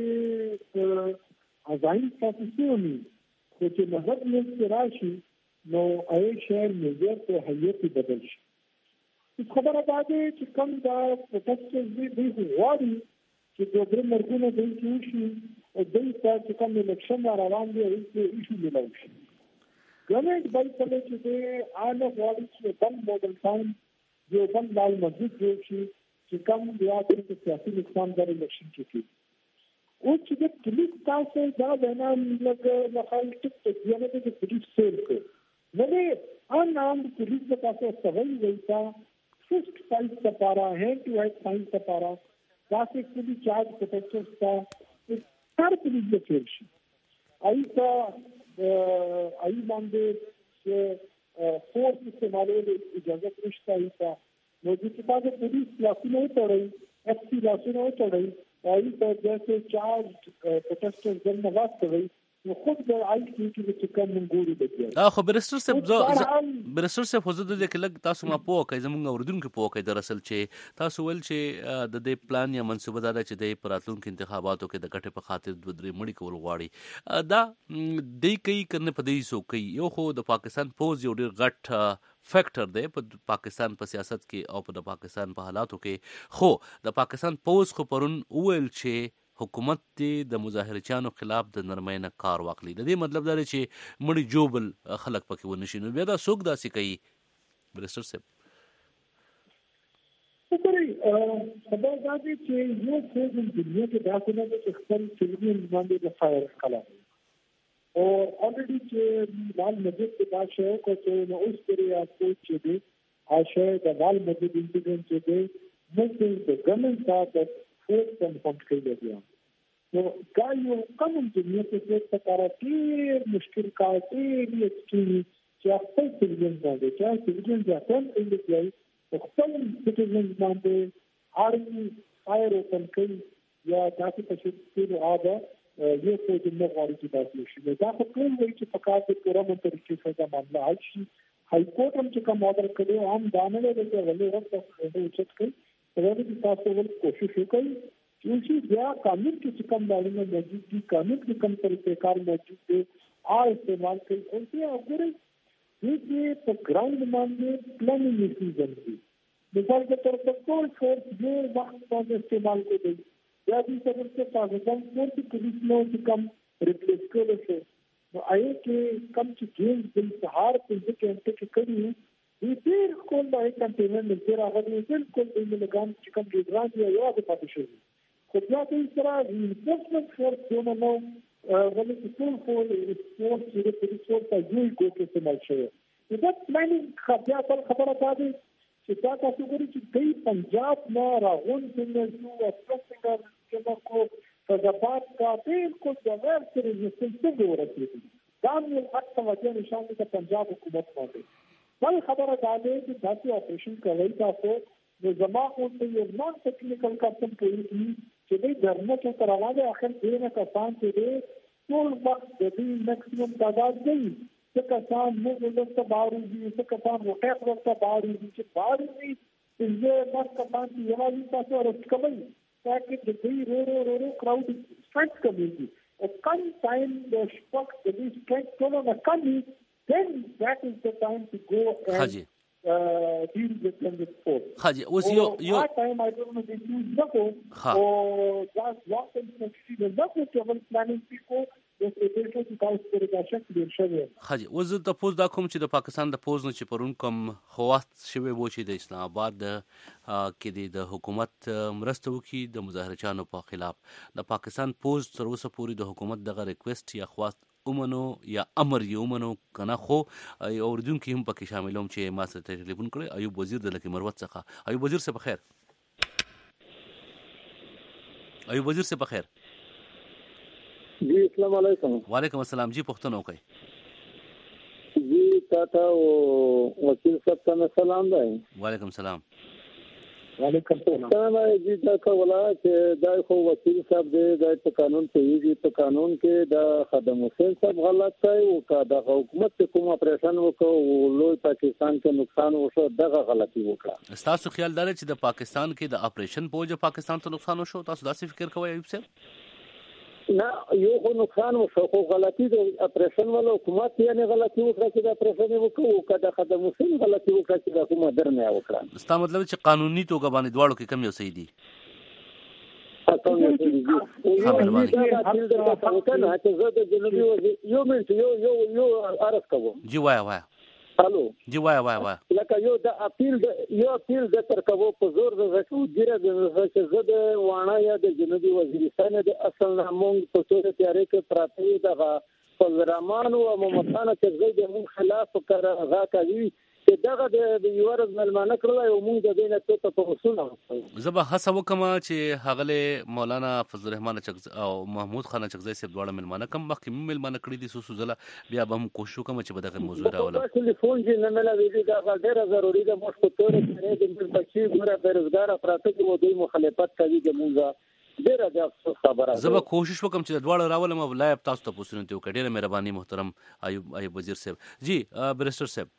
کې ازاین پاکستاني چې مذهب یې راشي نو اې شهر مزه ته حیات بدل شي خبره ده چې کوم دا پروتستانت دي غواړي چې د درې مرګونو د شي او د چې کوم الیکشن روان دي چې ایشو ملوي شي ګورنمنت بل څه چې د آنه غواړي چې بل موډل ټاون یو بل لال مسجد جوړ شي چې کوم بیا د سیاسي نظام د الیکشن کې او چې د پولیس تاسو دا وینا لږ نه خالص ته یعنی د پولیس سیل کوي نو نام پولیس د تاسو سوال وایي فسٹ سائز کا پارا ہینڈ ٹو ہیڈ سائز کا پارا کلاسک پولی چارج پروٹیکٹرز کا هر پولیس د فیل شي ایسا ای باندې چې فورس استعمالول اجازه نشته ایسا نو د کتاب پولیس لاسونه وتړي اف سی لاسونه وتړي ای په داسې چارج پروټیسټر دنه واستوي نو خود د آی سی کې کوم منګوري دی خو برسټر صاحب خو زه د دې کې لګ تاسو ما پوه کوي زمونږ اوردونکو پوه کوي در اصل چې تاسو ول چې د دې پلان یا منصوبه دا چې د پراتلونکو انتخاباتو کې د ګټې په خاطر د درې مړي کول غواړي دا د کوي کنه په دې سو کوي یو خو د پاکستان پوز یو ډیر غټ فیکٹر دی په پاکستان په سیاست کې او په پاکستان په حالاتو کې خو د پاکستان پوز خو پرون ویل چې حکومت د مظاهرچیانو خلاف د نرمۍ نه کار واخلي د دې مطلب دا دی چې مړي جوبل خلک پکې ونشي نو بیا دا څوک داسې کوي برسټر صاحب وګورئ خبر دا دی چې یو څه د دنیا کې داسې نه ده چې خپل سیویلین باندې د فایر کلا او already چې لال مسجد کې دا شی کو چې نو اوس پرې تاسو چې دی عاشه د لال مسجد انټیګرنټ چې دی موږ د ګورنمنت سره فورس ان کنټرول دی نو دا یو قانون دنیا کې څه کار کوي مشکل کار کوي چې خپل سیویلین باندې چې سیویلین ځاتن انډیای خپل سیټیزن باندې آرمي فایر اوپن کوي یا تاسو په شپږ آده یو څه د نوغوري کې تاسو شي دا خو ټول وایي چې په کار کې پوره مترکي څه معاملہ حل شي های کورټ هم چې کوم آرډر کړي هم دانه له دې ولې وخت اوچت کوي دا چې تاسو ول کوشش وکړي چې بیا قانون کې کوم ډول موجود دي قانون کې کوم طریقې کار موجود دي استعمال کوي او چې وګورئ چې په ګراوند باندې پلانینګ میکانیزم دی مثال کے طور پر ټول فورس یو وخت باندې استعمال کوي یا دې څه څه پاکستان فورس پولیس نو چې کم ریپلیس کړي شي نو آی کې کم چې جیل د سهار په ځکه کې کړي دې ډېر کوم د کنټینر نه راغلي بالکل د لګام چې کم ګران دی یو د پاتې شي خو بیا دې سره انفورسمنت فورس نو ولې چې ټول فورس چې د پولیس ورته یو کوټه استعمال شوی دا پلانینګ خبره ده چې دا تاسو ګورئ چې د پنجاب نه راغون څنګه شو او څنګه کو فزابات کا بالکل د ور سره څنګه ورسېږي دا یو اته وجه نشان دی پنجاب حکومت باندې بل خبره دا ده چې تاسو اپریشن کوي تاسو د زما خو یو نون ټیکنیکل کارتن کوي چې د درنه کې تراواله اخر دې نه کسان چې ټول وخت د دې میکسیمم تعداد دی څه کسان موږ ولته بارو دي څه کسان وټه ورته بارو دي چې بارو دي چې بس کسان چې یوازې تاسو راځي تاکي د دې رو کراود سټرټ کوي او کم ټایم د شپک د دې سټرټ کولو نه کمی then that is the time to go and deal with them with force. Haji, was your time I don't know they use Nako or just lost in the Nako travel planning people حاجی اوس د پوز دا کوم چې د پاکستان د پوز نه چې پرون کوم خواست شوی و چې د اسلام آباد کې د حکومت مرسته وکړي د مظاهرچیانو په خلاف د پاکستان پوز تر اوسه پورې د حکومت دغه ریکوست یا خواست اومنو یا امر یې اومنو کنه خو اوردونکو هم پکې شاملوم چې ما سره ټلیفون کړی ایوب وزیر د لکه مروت څخه ایوب وزیر صاحب بخیر ایوب وزیر صاحب بخیر جی السلام علیکم وعلیکم السلام جی پختون اوکے جی تاتا وکیل صاحب ته سلام دی وعلیکم السلام وعلیکم السلام جی دا کولا چې دا خو وکیل صاحب دی د قانون په قانون کې دا خادم حسین صاحب غلط کوي او دا حکومت کوم اپریشن وکړو لوی پاکستان ته نقصان وشو دغه غلطي وکړه تاسو خیال دار چې د پاکستان کې د اپریشن پوجا پاکستان ته نقصان وشو تاسو داسې فکر کوئ ایوب صاحب نه یو خو نقصان وشو خو غلطي د اپریشن ولا حکومت یې غلطي وکړه چې د اپریشن وکړو کدا خدمت حسین غلطي وکړه چې د حکومت درنه وکړه ستا مطلب چې قانوني توګه باندې دواړو کې کم یو صحیح دي یو عرض کوم جی وایا الو جی وایا لکه یو د اپیل د تر کوو په زور د زکو ډیره د زده وانه یا د جنوبي وزیرستان د اصل نامون په توګه تیارې کې پراته دغه پلرمان او ممتانه چې د خلاف کار غا کوي چې دغه د یو ورځ ملمانه کړل او موږ د دې نه څه تاسو نه زه به هڅه وکم چې هغه مولانا فضل الرحمن چغزي او محمود خان چغزي صاحب دواړه ملمانه کم مخکې ملمانه کړی دي سوسو زله بیا به هم کوشش وکم چې به دغه موضوع راولم ټلیفون چې نه ملوي دا ډیره ضروری ده موږ په تور کې د بچي ګوره بیروزګار افراطه کې و دوی مخالفت کوي د موږ ډیره د افسوس خبره زه به کوشش وکم چې دواړه راولم او لایب تاسو ته پوښتنه وکړم ډیره مهرباني محترم ایوب وزیر صاحب جی بیرسټر صاحب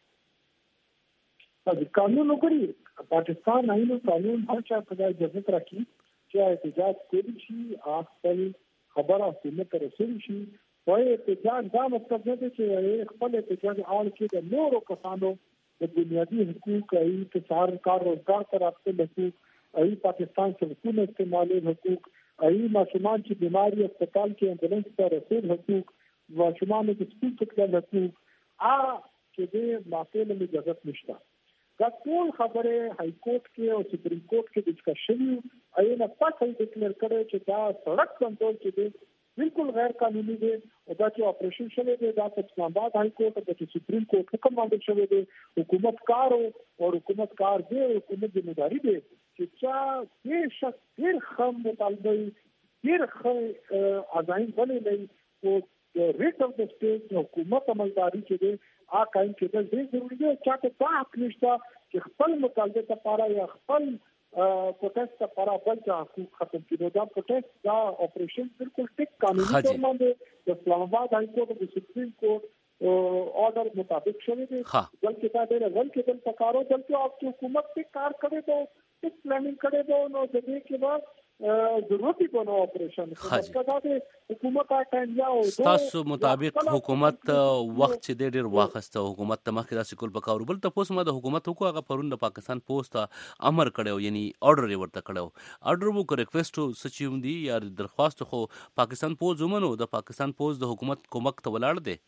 قانون وګړي پاکستان آئین او قانون هر چا په اجازه راکړي چې احتجاج کوي شي خپل خبره سمه تر رسول شي وای احتجاج دا مطلب نه دی چې خپل احتجاج اول کې د نورو کسانو د بنیادی حقوق ای تصار کار روزګار تر خپل حقوق ای پاکستان کې حقوق استعمالي حقوق ای ماشومان چې بیماری هسپتال کې امبولانس ته رسول حقوق ماشومان چې سکول ته تلل حقوق چې د ماته له اجازه نشته دا ټول خبره های کورټ کې او سپریم کورټ کې ډسکس شوی ایونه پاتې ډیکلیئر کړي چې دا سړک کنټرول چې دی بالکل غیر قانوني دی او دا چې اپریشن شوی دی دا په اسلام آباد های کورټ او د سپریم کورټ حکم باندې شوی دی حکومت کار او حکومت کار دی حکومت ذمہداري دی چې چا ډیر شخص ډیر خام مطالبه ډیر ښه اذاین ولې نه او د ریټ اف د سټیټ حکومت عملداري چې دی قائم کېدل ډېر ضروري دی چې تا په حق نشته چې خپل مطالبه لپاره یا خپل پروتست لپاره بل ځای حقوق ختم کړي دا پروتست دا اپریشن بالکل ټیک قانوني تور باندې د اسلام آباد های کورټ او د سپریم کورټ آرډر مطابق شوی دی بلکې دا ډېر غل کېدل پکارو بلکې آپ حکومت په کار کړي ته ټیک پلانینګ کړي ته نو د دې کې بعد ضرورتي بنو اپریشن حکومت تاسو مطابق حکومت وخت چې ډېر واخسته حکومت ته مخکې داسې کول پکار بل تاسو ما د حکومت حکومت هغه پرون د پاکستان پوسټ امر کړو یعنی آرډر یې ورته کړو آرډر وو کو ریکوست سچوم دی یا درخواست خو پاکستان پوسټ زمونو د پاکستان پوسټ د حکومت کومک ته ولاړ دی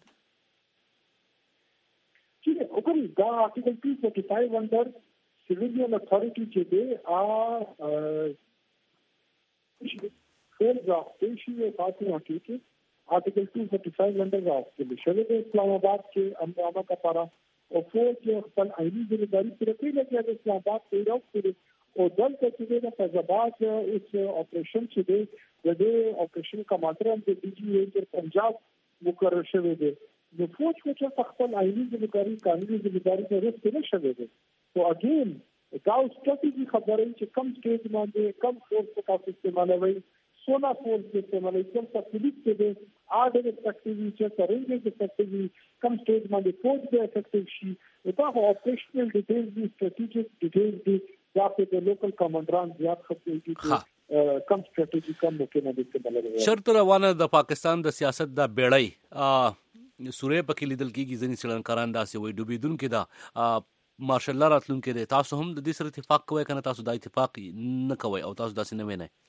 چې حکم دا آرټیکل 245 اندر civilian authority چې دی فیل راځي چې تاسو حقیقي آرټیکل 245 اندر راځي شوی د اسلام آباد کې امرامه لپاره او چې خپل آئینی ذمہداری پوره کوي چې د اسلام آباد په راوړي او دلته چې د فیضاباد اس اپریشن چې د دې اپریشن کمانډر هم د ډي جی اے پنجاب مقرر شوی دی د فوج چې خپل آئینی ذمہداری قانوني ذمہداری ته رسېدل شوی دی او اگین دا ستراتیژي خبره چې کم سټیج باندې کم فورس تاسو استعمالوي سونا فورس استعمالوي کوم څه پولیس کې دي آرډر افیکټیوي چې رینجز افیکټیوي کم سټیج باندې فورس به افیکټیو شي دا اپریشنل ډیټیلز دي سټریټیجیک ډیټیلز دي دا په لوکل کمانډران زیات خپلېږي کم سټریټیجی کم ممکنه دي استعمالوي شرط روانه د پاکستان د سیاست د بیړۍ سورې پکې لیدل کېږي ځینې څېړنکاران داسې وایي ډوبېدونکې ده ماشاء الله راتلونکي دی تاسو هم د دې سره اتفاق کوئ کنه تاسو دا اتفاق نه کوئ او تاسو داسې نه وینئ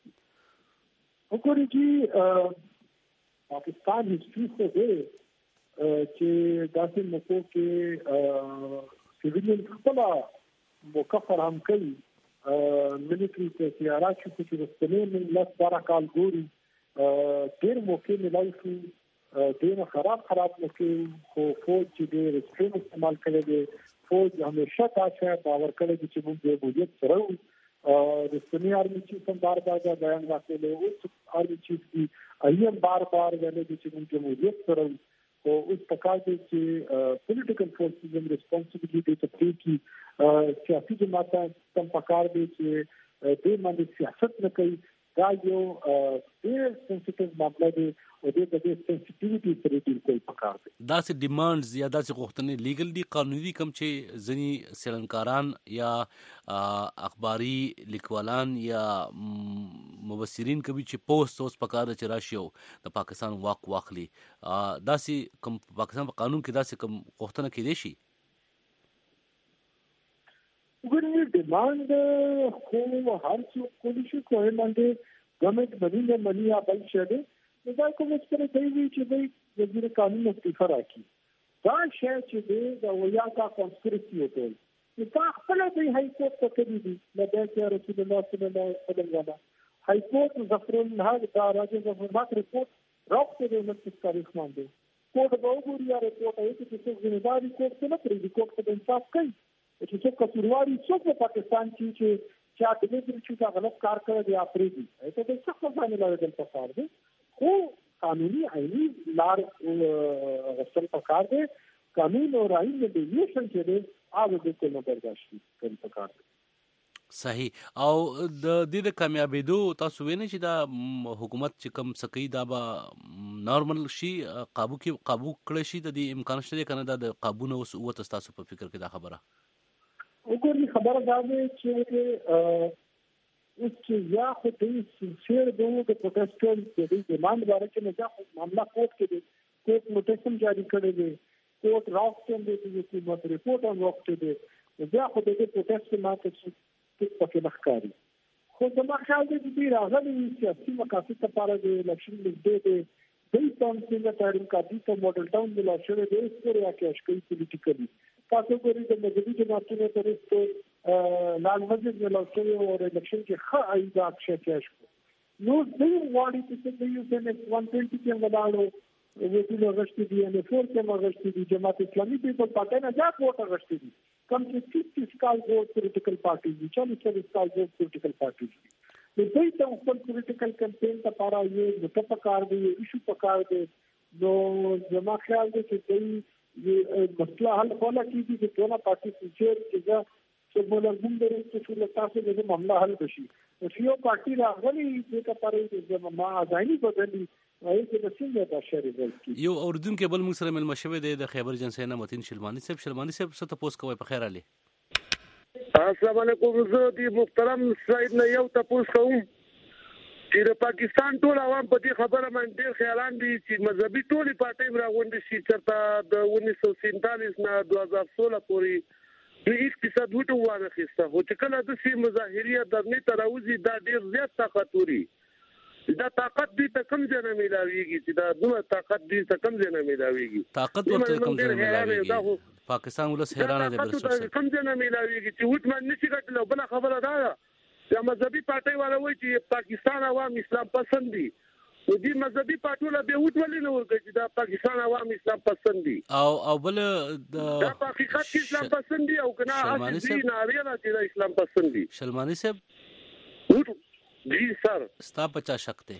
وګورئ چې پاکستان هیڅ څه دی چې داسې موقع کې سیویلین خپل موقع فراهم کوي ملټري ته تیارات شو چې د سنې لاس 12 کال ګوري ډېر موقع ملای شو ډېر خراب موقع خو فوج چې ډېر ریسټرین استعمال کړی دی فوج همیشه تاسو باور کړی چې موږ د بوجت سره د سنی آرمی چیف هم بار بار بیان راکړي او آرمی چیف دی ایم بار ویلي چې موږ د بوجت سره او اوس پکار دي چې پولیټیکل فورسز هم ریسپانسیبিলিټي ته پریږي سیاسي جماعت هم پکار دي چې دې باندې سیاست نه کوي دا یو ډېر سنسټیو معاملې دی او دې سنسټیویټي سره ډیل کوي پکار دي داسې ډیمانډز یا داسې غوښتنې لیګل دي قانوني کم چې ځینی څېړنکاران یا اخباري لیکوالان یا مبصرین کوي چې پوسټ اوس پکار چې راشي او د پاکستان واخلي داسې کم پاکستان په قانون کې داسې کم غوښتنه کېدای شي وګورئ ډیماند خو هر څوک کولی شي کوی باندې ګورنمنت باندې یا بل څه دی دا کوم څه دی چې د وزیر قانون استعفا راکړي دا شی چې د ویا کا کنسپیرسي وکړي دا خپل د های کورټ ته کړی دی لکه رسول الله صلی الله علیه وسلم های کورټ ظفر الحق دا راځي د حکومت ریپورت راوخته د 29 تاریخ باندې کوټ به وګوري یا رپورټ یې چې څوک ځینې کوټ څه نه پرېږدي، کوټ ته انصاف کوي چې څوک قصورواري څوک په پاکستان کې چې چا د دې چې دا غلط کار کړی دی اپریدي ته د څه ځانې لاره دل پکار دی، خو قانوني عیني لار غوښتل پکار دی، قانون او آئین د ډیویشن چې دی هغه بالکل نه برداشت کول پکار دی. صحیح. او د دې د کامیابېدو تاسو وینئ چې دا حکومت چې کوم سکی دا به نارمل شي، قابو کړی شي، د دې امکان شته دی کنه دا د قابو نه اوس وته تاسو په فکر کې دا خبره وګورئ؟ خبره دا ده چې اوس چې یا خو د سنسیر د پروټیسټر د دې ډیمانډ باره کې نه یا خو معامله کوټ کې دی، کوټ نوټیس هم جاری کړی دی، کوټ راوستل دی چې حکومت رپورټ هم راوستل دی، بیا خو د دې پروټیسټ ماته چې پکې نه ښکاري. خو زما خیال دی چې دوی راغلي سیاسي مقاصد لپاره د الیکشن نږدې دی، دوی ټاون څنګه تحریم کاندي ته موډل ټاون د لا شوی دی سره یا کې اشکای پولیټیکلی تاسو ګورئ د مذهبي جماعتونو تر څو لال مسجد د لا شوی او الیکشن کې ښه ایدا کې اشکو نو دوی واړي چې دوی یو څه 120 کې ولاړو ویټو غشتي دي نه فور کې غشتي دي، جماعت اسلامي په پټه نه ځات وټه غشتي دي، کم چې 30 کال د پولیټیکل پارټي دي، 40 کال د پولیټیکل پارټي دي. د دوی ته خپل پولیټیکل کمپین لپاره یو د پکار دی، ایشو پکار دی. نو زما خیال دی چې دوی مسله حل کوله کیږي چې ټول پارټي چې چې بولرګون درې چې له تاسو د معاملې حل بشي. یو پارټي راغلي چې لپاره د ما ځاني بدلی یو اوردونکو بل موږ سره ملما شوی دی د خیبر جنسي نه متین شلمانی صاحب څه تاسو کوی په خیر علي؟ السلام علیکم. زه د محترم سعید نه یو تاسو کوم چې د پاکستان ټول عوام په دې خبره باندې ډېر خیالان دي چې مذهبي ټولې پارټۍ راغونډې شي چې د 1947 نه 2016 پورې د اقتصاد وټو وانخسته، خو چې کله د سی مظاهریه درنې تراوزی دا ډېر زیات طاقت لري. دا طاقت دې ته کم ځای نه ملاويږي چې دا دوه طاقت دې ته کم ځای نه ملاويږي، طاقت ورته کم ځای نه ملاويږي. پاکستان ولس حیرانه دی برسره کم ځای نه ملاويږي چې وټ باندې نشي ګټلو. بل خبره دا چې مذهبي پارټي والا وایي چې پاکستان عوام اسلام پسند دي، نو دې مذهبي پارټیو به وټ ولې نه ورګي چې دا پاکستان عوام اسلام پسند دي او بل دا په حقیقت کې اسلام پسند دي او کنه اصلي ناري نه چې اسلام پسند دي. شلمانی صاحب جی سر ستا پچا شک دی؟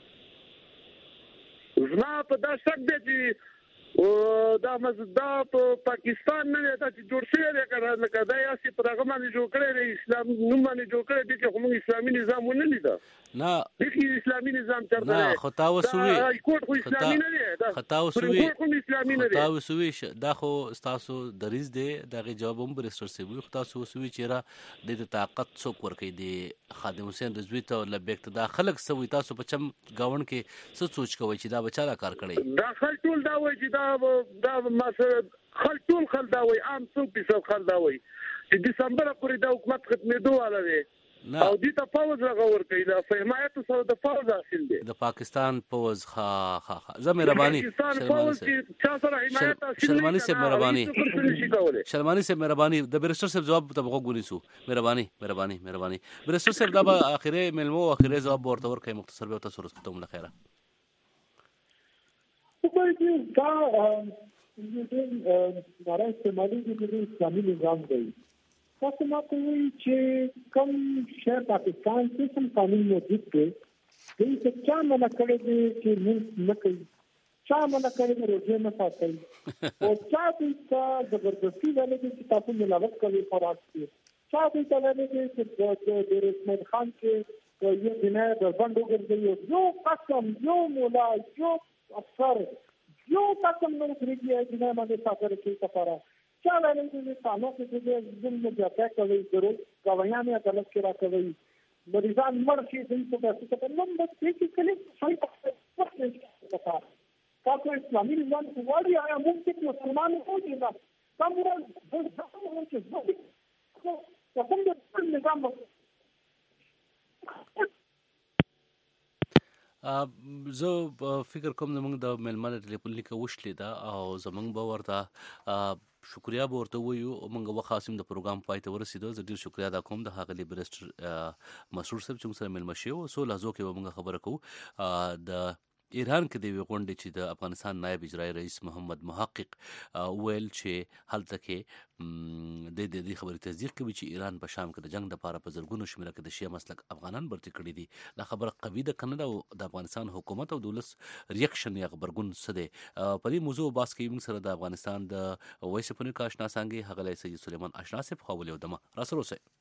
زما په دا شک دی چې دا په پاکستان نه دا چې جوړ شوی دی کنه لکه دا یاسي پرغه باندې جوړ کړی دی، اسلام نوم باندې جوړ کړی دی چې کوم اسلامي نظام ونه لیدا نه دغه اسلامي نظام چرته نه خطا وسوي کوټ خو اسلامي نه دی، دا خطا وسوي کوم اسلامي نه دی، خطا وسوي دا خو تاسو دریز دی دغه جواب هم برستر سی وي، تاسو وسوي چې را د طاقت څوک ورکې دی خادم حسین رضوی ته لبیک ته دا خلک سوي تاسو په چم گاون کې څه سوچ کوي چې دا بچاله کار کړي؟ دا خل ټول دا وایي چې دا مسله خل ټول خل دا وایي عام 100% خل دا وایي چې دسمبر پورې دا حکومت ختمېدو والا دی او دې ته فوز راغور کوي، دا حمایت سره د فوز حاصل دی د پاکستان فوز. زه مهرباني شلمانی صاحب مهرباني د برسټر صاحب جواب ته وګورئ سو مهرباني برسټر صاحب دا به اخیری ملمو اخیری جواب ورته ورکړي مختصر به تاسو سره ته مله خیره. دا استعمالي د اسلامي نظام دی. تاسو ماته وایي چې کوم شهر پاکستان کې کوم قانون موجود دی، دوی څه چا منع کړی دی چې موږ نه کوي، چا منع کړی دی روزه نه ساتي، او چا دوی ته زبردستي ویلي دی چې تاسو ملاوت کوئ خوراک کې، چا دوی ته ویلي دی چې د رسمت خان کې یو جنایت د بند وګرځي، یو قسم یو مولا یو افسر یو قسم نو کړی دی جنایت باندې ساتل کې لپاره چا ویلي دی قانون کې د ظلم جاته کوي، ضرورت گواهیان عدالت کې راکوي، مریضان مړ شي دوی ته تاسو ته نن د دې کلی صحیح پخته تاسو اسلامي نظام کوي آیا موږ چې مسلمان یو دي دا کومه چې زه کوم د نظام زه فکر کوم زمونږ د ملمانه ټلیفون لیکه وشلې ده او زمونږ به ورته شکریا به ورته وایو. موږ وخت خاصم د پروګرام پای ته ورسېدو. زه ډېر شکریا ادا کوم د ښاغلي برسټر مسرور صاحب چې موږ سره مېلمه شوي و. څو لحظو کې به موږ خبره کوو د ایران کې د یوې غونډې چې د افغانستان نایب اجرایي رئیس محمد محقق ویل چې هلته کې د دې خبرې تصدیق کوي چې ایران په شام کې د جنگ لپاره په زرګونو شمېره کې د شیعه مسلک افغانان برتي کړي دي. دا خبره قوي ده کنه او د افغانستان حکومت او د ولس ریاکشن یا خبرګون څه دی؟ په دې موضوع باس کې موږ سره د افغانستان د وایس پنیکا آشنا څنګه هغه سید سلیمان آشنا صاحب خو ولې ودمه را سره اوسئ.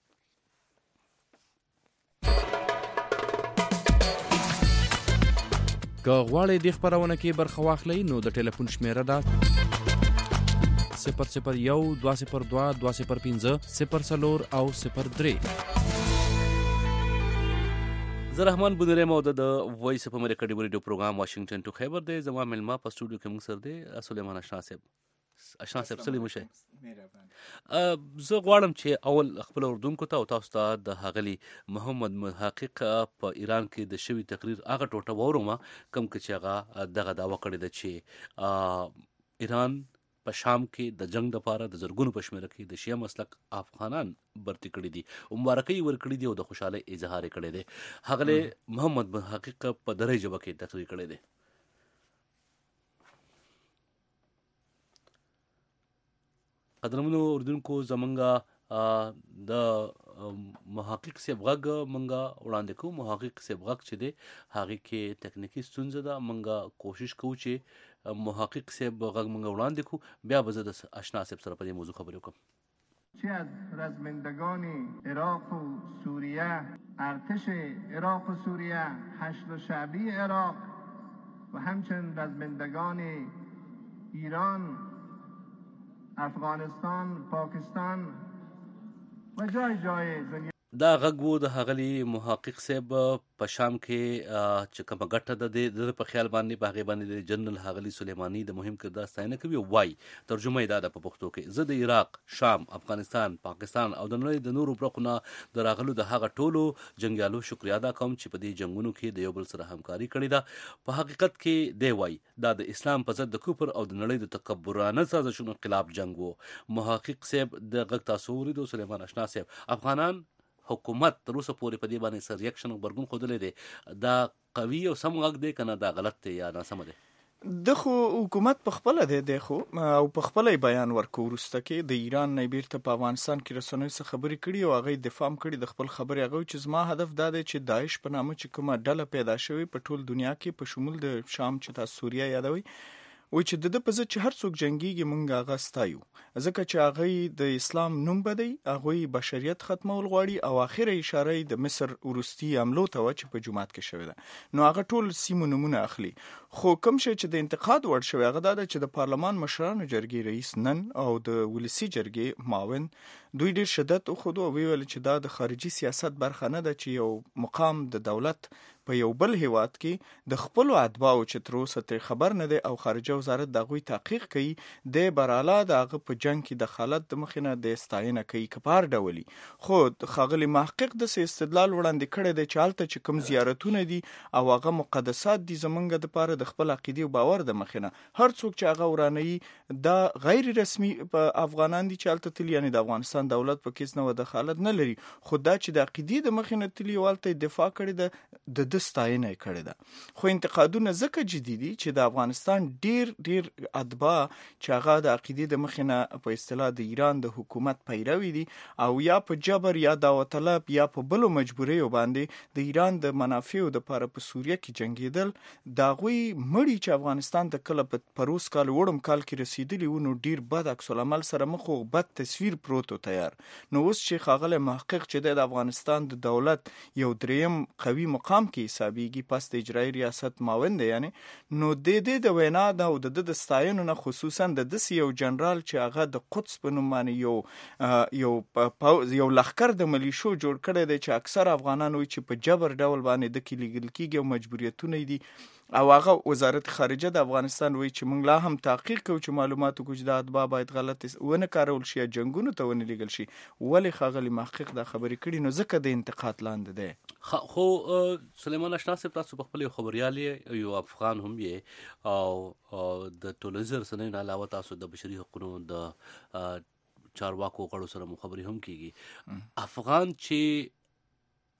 که غواړئ دې خپرونه کې برخه واخلئ نو د ټلیفون شمیره ده 001 202 205 04 او 03. زه رحمان بنوري موده د وایس اف امریکا د ریډیو پروګرام واشنگټن ټو خیبر دی. زما ملما په سټوډیو کې موږ سره دی سلیمان آشنا صاحب سلیم شه. زه غواړم چې اول خپل اردوونکو ته او تاسو ته د هغلی محمد محقق په ایران کې د شوی تقریر هغه ټوټه وورم کوم چې هغه دغه داوا کړی ده چې ایران په شام کې د جنگ لپاره د زرګونو په شمېره کې د شیعه مسلک افغانان برتي کړي دي او مبارکي ورکړي دي او د خوشحالۍ اظهار کړی دی. هغله محمد محقق په درې ژبه کې تقریر کړی دی. قدرمنو اردوونکو زمونږه د محقق صاحب غږ مونږه وړاندې کوو. محقق صاحب غږ چې دی هغې کې تکنیکي ستونزه ده. مونږه کوشش کوو چې محقق صاحب غږ مونږه وړاندې کوو بیا به زه د آشنا صاحب سره په دې موضوع خبرې وکړم. چه از رزمندگان عراق و سوریه، ارتش عراق و سوریه، حشد شعبی عراق و همچنین رزمندگان ایران، افغانستان، پاکستان و جای جای دنیا. دا غږ و د هغلی محقق صاحب په شام کې چې کومه ګټه ده د په خیال باندې په هغې باندې د جنرال هغلی سلیماني د مهم کردار ستاینه کوي. وایي ترجمه یې دا ده په پښتو کې: زه د عراق، شام، افغانستان، پاکستان او د نړۍ د نورو برخو نه د راغلو د هغه ټولو جنګیالو شکریا ادا کوم چې په دې جنګونو کې د یو بل سره همکاري کړې ده. په حقیقت کې دی وایي دا د اسلام په ضد د کفر او د نړۍ د تکبرانه سازشونو خلاف جنګ و. محقق صاحب د غږ تاسو وریدو سلیمان آشنا صاحب. افغانان حکومت تر اوسه پورې په دې باندې سر ریاکشن غبرګون خوده دی. دا قوي او سم غږ دی کنه دا غلط دی یا ناسم دی؟ د خو حکومت په خپل دی خو او په خپل بیان ورکو ورسته کې د ایران نه بیرته په افغانستان کې رسنوي څخه خبرې کړي او هغه دفاع کړي د خپل خبرې هغه چې زما هدف دا دی چې داعش په نامه چې کومه ډله پیدا شوی په ټول دنیا کې په شمول د شام چې تاسو سوریه یادوي و چې د په ځکه چې هر څوک جنگيږي مونږ هغه ستایو ځکه چې هغه د اسلام نوم بدی هغه بشریت ختمول غواړي او اخیره اشاره د مصر ورستي عملو ته چې په جمعات کې شوی ده نو هغه ټول سیمو نمونه اخلي. خو کوم شي چې د انتقاد وړ شوی هغه دا چې د پارلمان مشرانو جرګې رئیس نن او د ولسی جرګې معاون دوی ډیر شدت خو دوی ویل چې دا د خارجي سیاست برخه نه ده چې یو مقام د دولت په یو بل هیواد کې د خپل اتباعو چې تر اوسه ته خبر نه دی او خارجه وزارت د غوي تحقیق کوي د براله دغه په جنگ کې دخالت د مخینه د استاینه کوي کپار ډولي. خو خاغلی محقق د استدلال وړاندې کړی دی چې حالت چې کوم زیارتونه دي او هغه مقدسات دي زمونږ د پاره د خپل عقیده او باور د مخینه هر څوک چې هغه ورانه دا غیر رسمي په افغانان دي چې حالت تل یعنی د افغانستان دولت په کیس نه دخالت نه لري خو دا چې د عقیده د مخینه تل یوالته دفاع کړي د ستاینه کړې ده. خو انتقادونه ځکه جدي دي چې د افغانستان ډیر اتباع چې هغه د عقیده د مخینه په اصطلاح د ایران د حکومت پیروي دي او یا په جبر یا دعوت طلب یا په بلو مجبوري باندې د ایران د منافعو د لپاره په سوریه کې جنگیدل دا غوي مړی چې افغانستان ته کله په پروس کال وړم کال کې رسیدلی و نو ډیر بد عکس العمل سره مخ او بد تصویر پروتو تیار. نو اوس چې خاغله محقق چې د افغانستان د دولت یو دریم قوي مقام کې حسابيږي پس د اجرایي ریاست معاون دی یعنی نو د وینا دا او د ستاینو نه خصوصا د یو جنرال چې هغه د قدس په نوم باندې یو لخر د ملیشو جوړ کړی دی چې اکثر افغانان وي چې په جبر ډول باندې د کلیګل کیږي او مجبوریتونه دي او هغه وزارت خارجه د افغانستان وی چې موږ لا هم تحقیق کوو چې معلوماتو کوم د اتباع باید غلط ونه کارول شي جنگونو ته ونه لګل شي ولی خاغلی محقق دا خبرې کړي نو ځکه د انتقاد لاندې ده. خو سلیمان آشنا صاحب تاسو په خپل خبريالي یو افغان هم یې او د ټولنیز رسنیو نه علاوه تاسو د بشري حقوقو د چارواکو غړو سره خبرې هم کیږي. افغان چې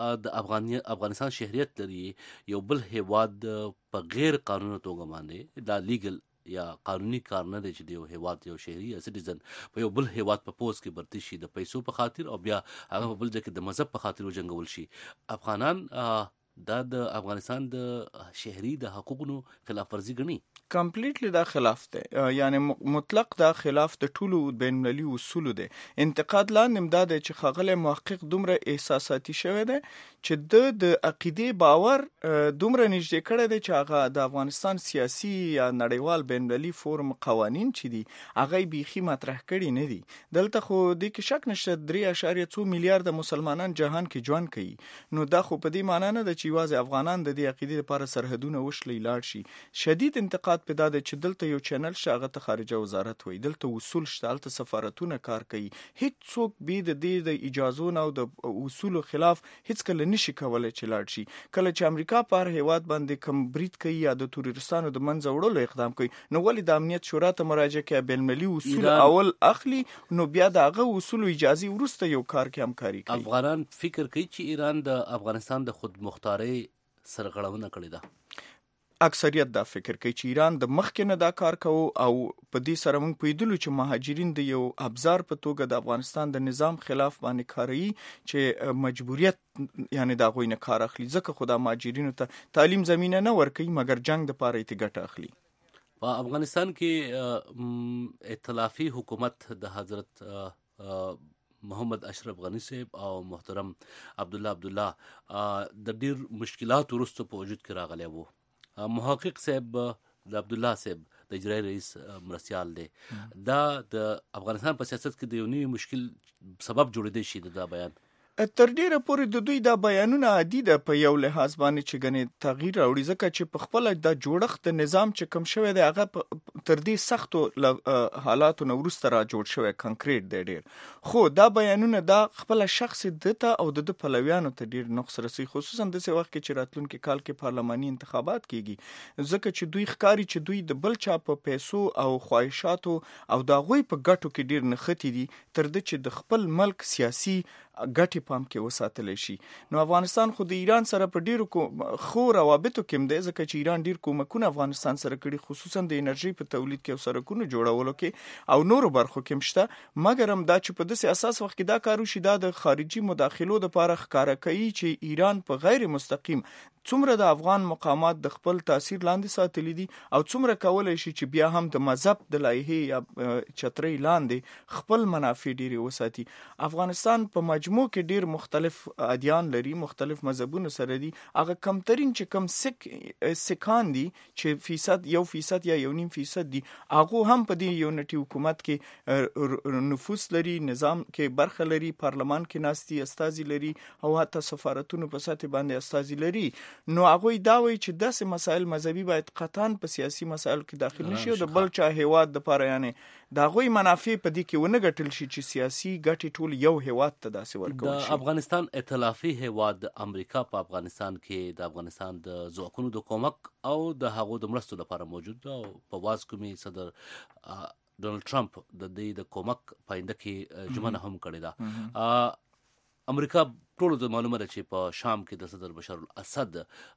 د افغانستان شهریت لري یو بل هیواد په غیر قانوني توګه باندې دا لیګل یا قانوني کار نه دی چې د یو هیواد یو شهري یا سټیزن په یو بل هیواد په پوسټ کې برتی شي د پیسو په خاطر او بیا هغه په بل ځای کې د مذهب په خاطر وجنګول شي. افغانان دا د افغانستان د شهري د حقوقو خلاف ورزي ګڼي. کمپلیټلی دا خلاف دی، یعنی مطلق دا خلاف د ټولو بین المللي اصولو دی. انتقاد لاندې دا دی چې ښاغلی محقق دومره احساساتي شوی دی چې د عقیدې باور دومره نږدې کړی دی چې هغه د افغانستان سیاسي یا نړیوال بین المللي فورم قوانین چې دي هغه یې بیخي مطرح کړي نه دي. دلته خو دې کې شک نشته 3.2 میلیارده مسلمانان جهان کې ژوند کوي، نو دا خو په دې معنی نه ده چې یوازې افغانان د دې عقیدې لپاره سرحدونه وشلي لاړ شي. شدید انتقاد په دا دی چې دلته یو چینل شته هغه ته خارجه وزارت وایي، دلته اصول شته، هلته سفارتونه کار کوي. هیڅوک بې د دې د اجازو نه او د اصولو خلاف هیڅکله نشي کولی چې لاړ شي. کله چې امریکا په هر هیواد باندې کوم برید کوي یا د تروریستانو د منځه وړلو اقدام کوي، نو ولې د امنیت شورا ته مراجعه کوي؟ بین المللي اصول اول اخلي، نو بیا د هغه اصولو اجازه وروسته یو کار کې همکاري کوي. افغانان فکر کوي چې ایران د افغانستان د خود مختارۍ سرغړونه کړې ده. اکثریت دا فکر کوي چې ایران د مخکې نه دا کار کوو او په دې سره موږ پوهېدلو چې مهاجرین د یو ابزار په توګه د افغانستان د نظام خلاف باندې کاروي چې مجبوریت یعنی د هغوی نه کار اخلي. ځکه خو د مهاجرینو ته تعلیم زمینه نه ورکوي مګر جنگ دپاره یې ګټه اخلي. په افغانستان کې ائتلافي حکومت د حضرت محمد اشرف غنی صاحب او محترم عبدالله د ډیر مشکلات وروسته په وجود کې راغلی وو. محقق صاحب د عبدالله صاحب د اجرایي رئیس مرستیال دی، دا د افغانستان په سیاست کې د یو نوي مشکل سبب جوړېدی شي. دا بیان تر ډیره پورې د دوی دا بیانونه عادي ده په یو لحاظ باندې چې ګنې تغییر راوړي، ځکه چې په خپله د جوړښت د نظام چې کوم شوی دی هغه تر دې سختو حالاتو نه وروسته را جوړ شوی کنکریټ دی ډیر. خو دا بیانونه دا خپله شخص ده ته او د پلویانو ته ډیر نقص رسوي، خصوصا داسې وخت کې چې راتلونکي کال کې پارلماني انتخابات کیږي، ځکه چې دوی ښکاري چې دوی د بل چا په پیسو او خواهشاتو او د هغوی په ګټو کې ډیر نښتي دي تر دې چې د خپل ملک سیاسي ګټې پام کې وساتلی شي. نو افغانستان خو د ایران سره په ډیرو خو روابطو کې هم دی، ځکه چې ایران ډیر کومکونه افغانستان سره کړي، خصوصا د انرژي په تولید کې او سړکونو جوړولو کې او نورو برخو کې هم شته. مګر هم دا چې په داسې اساس وخت کې دا کار وشي دا د خارجي مداخلو دپاره ښکاره کوي چې ایران په غیر مستقیم څومره د افغان مقامات د خپل تاثیر لاندې ساتلی دي او څومره کولی شي چې بیا هم د مذهب د لایحې یا چترۍ لاندې خپل منافع ډیرې وساتي. افغانستان په مجموع کې ډیر مختلف ادیان لري، مختلف مذهبونه سره دي. هغه کمترین چې کم سکان دي چې 1% یا 1.5% دي، هغه هم په دې یونټي حکومت کې نفوذ لري، نظام کې برخه لري، پارلمان کې ناستي استازي لري او حتی سفارتونو په سطح باندې استازي لري. نو هغوی دا وایي چې داسې مسایل مذهبي باید قطعاً په سیاسي مسایلو کې داخل نشي او د بل چا هیواد دپاره یعنی د هغوی منافع په دې کې ونه ګټل شي چې سیاسي ګټې ټول یو هیواد ته داسې ورکول شي. د افغانستان ائتلافي هیواد امریکا په افغانستان کې د افغانستان د ځواکونو د کومک او د هغو د مرستو لپاره موجود ده او په واز کومي صدر ډونالډ ټرمپ د دې د کومک پاینده کې ژمنه هم کړې ده. امریکا ټولو ته معلومه ده چې په شام کې د صدر بشار الاسد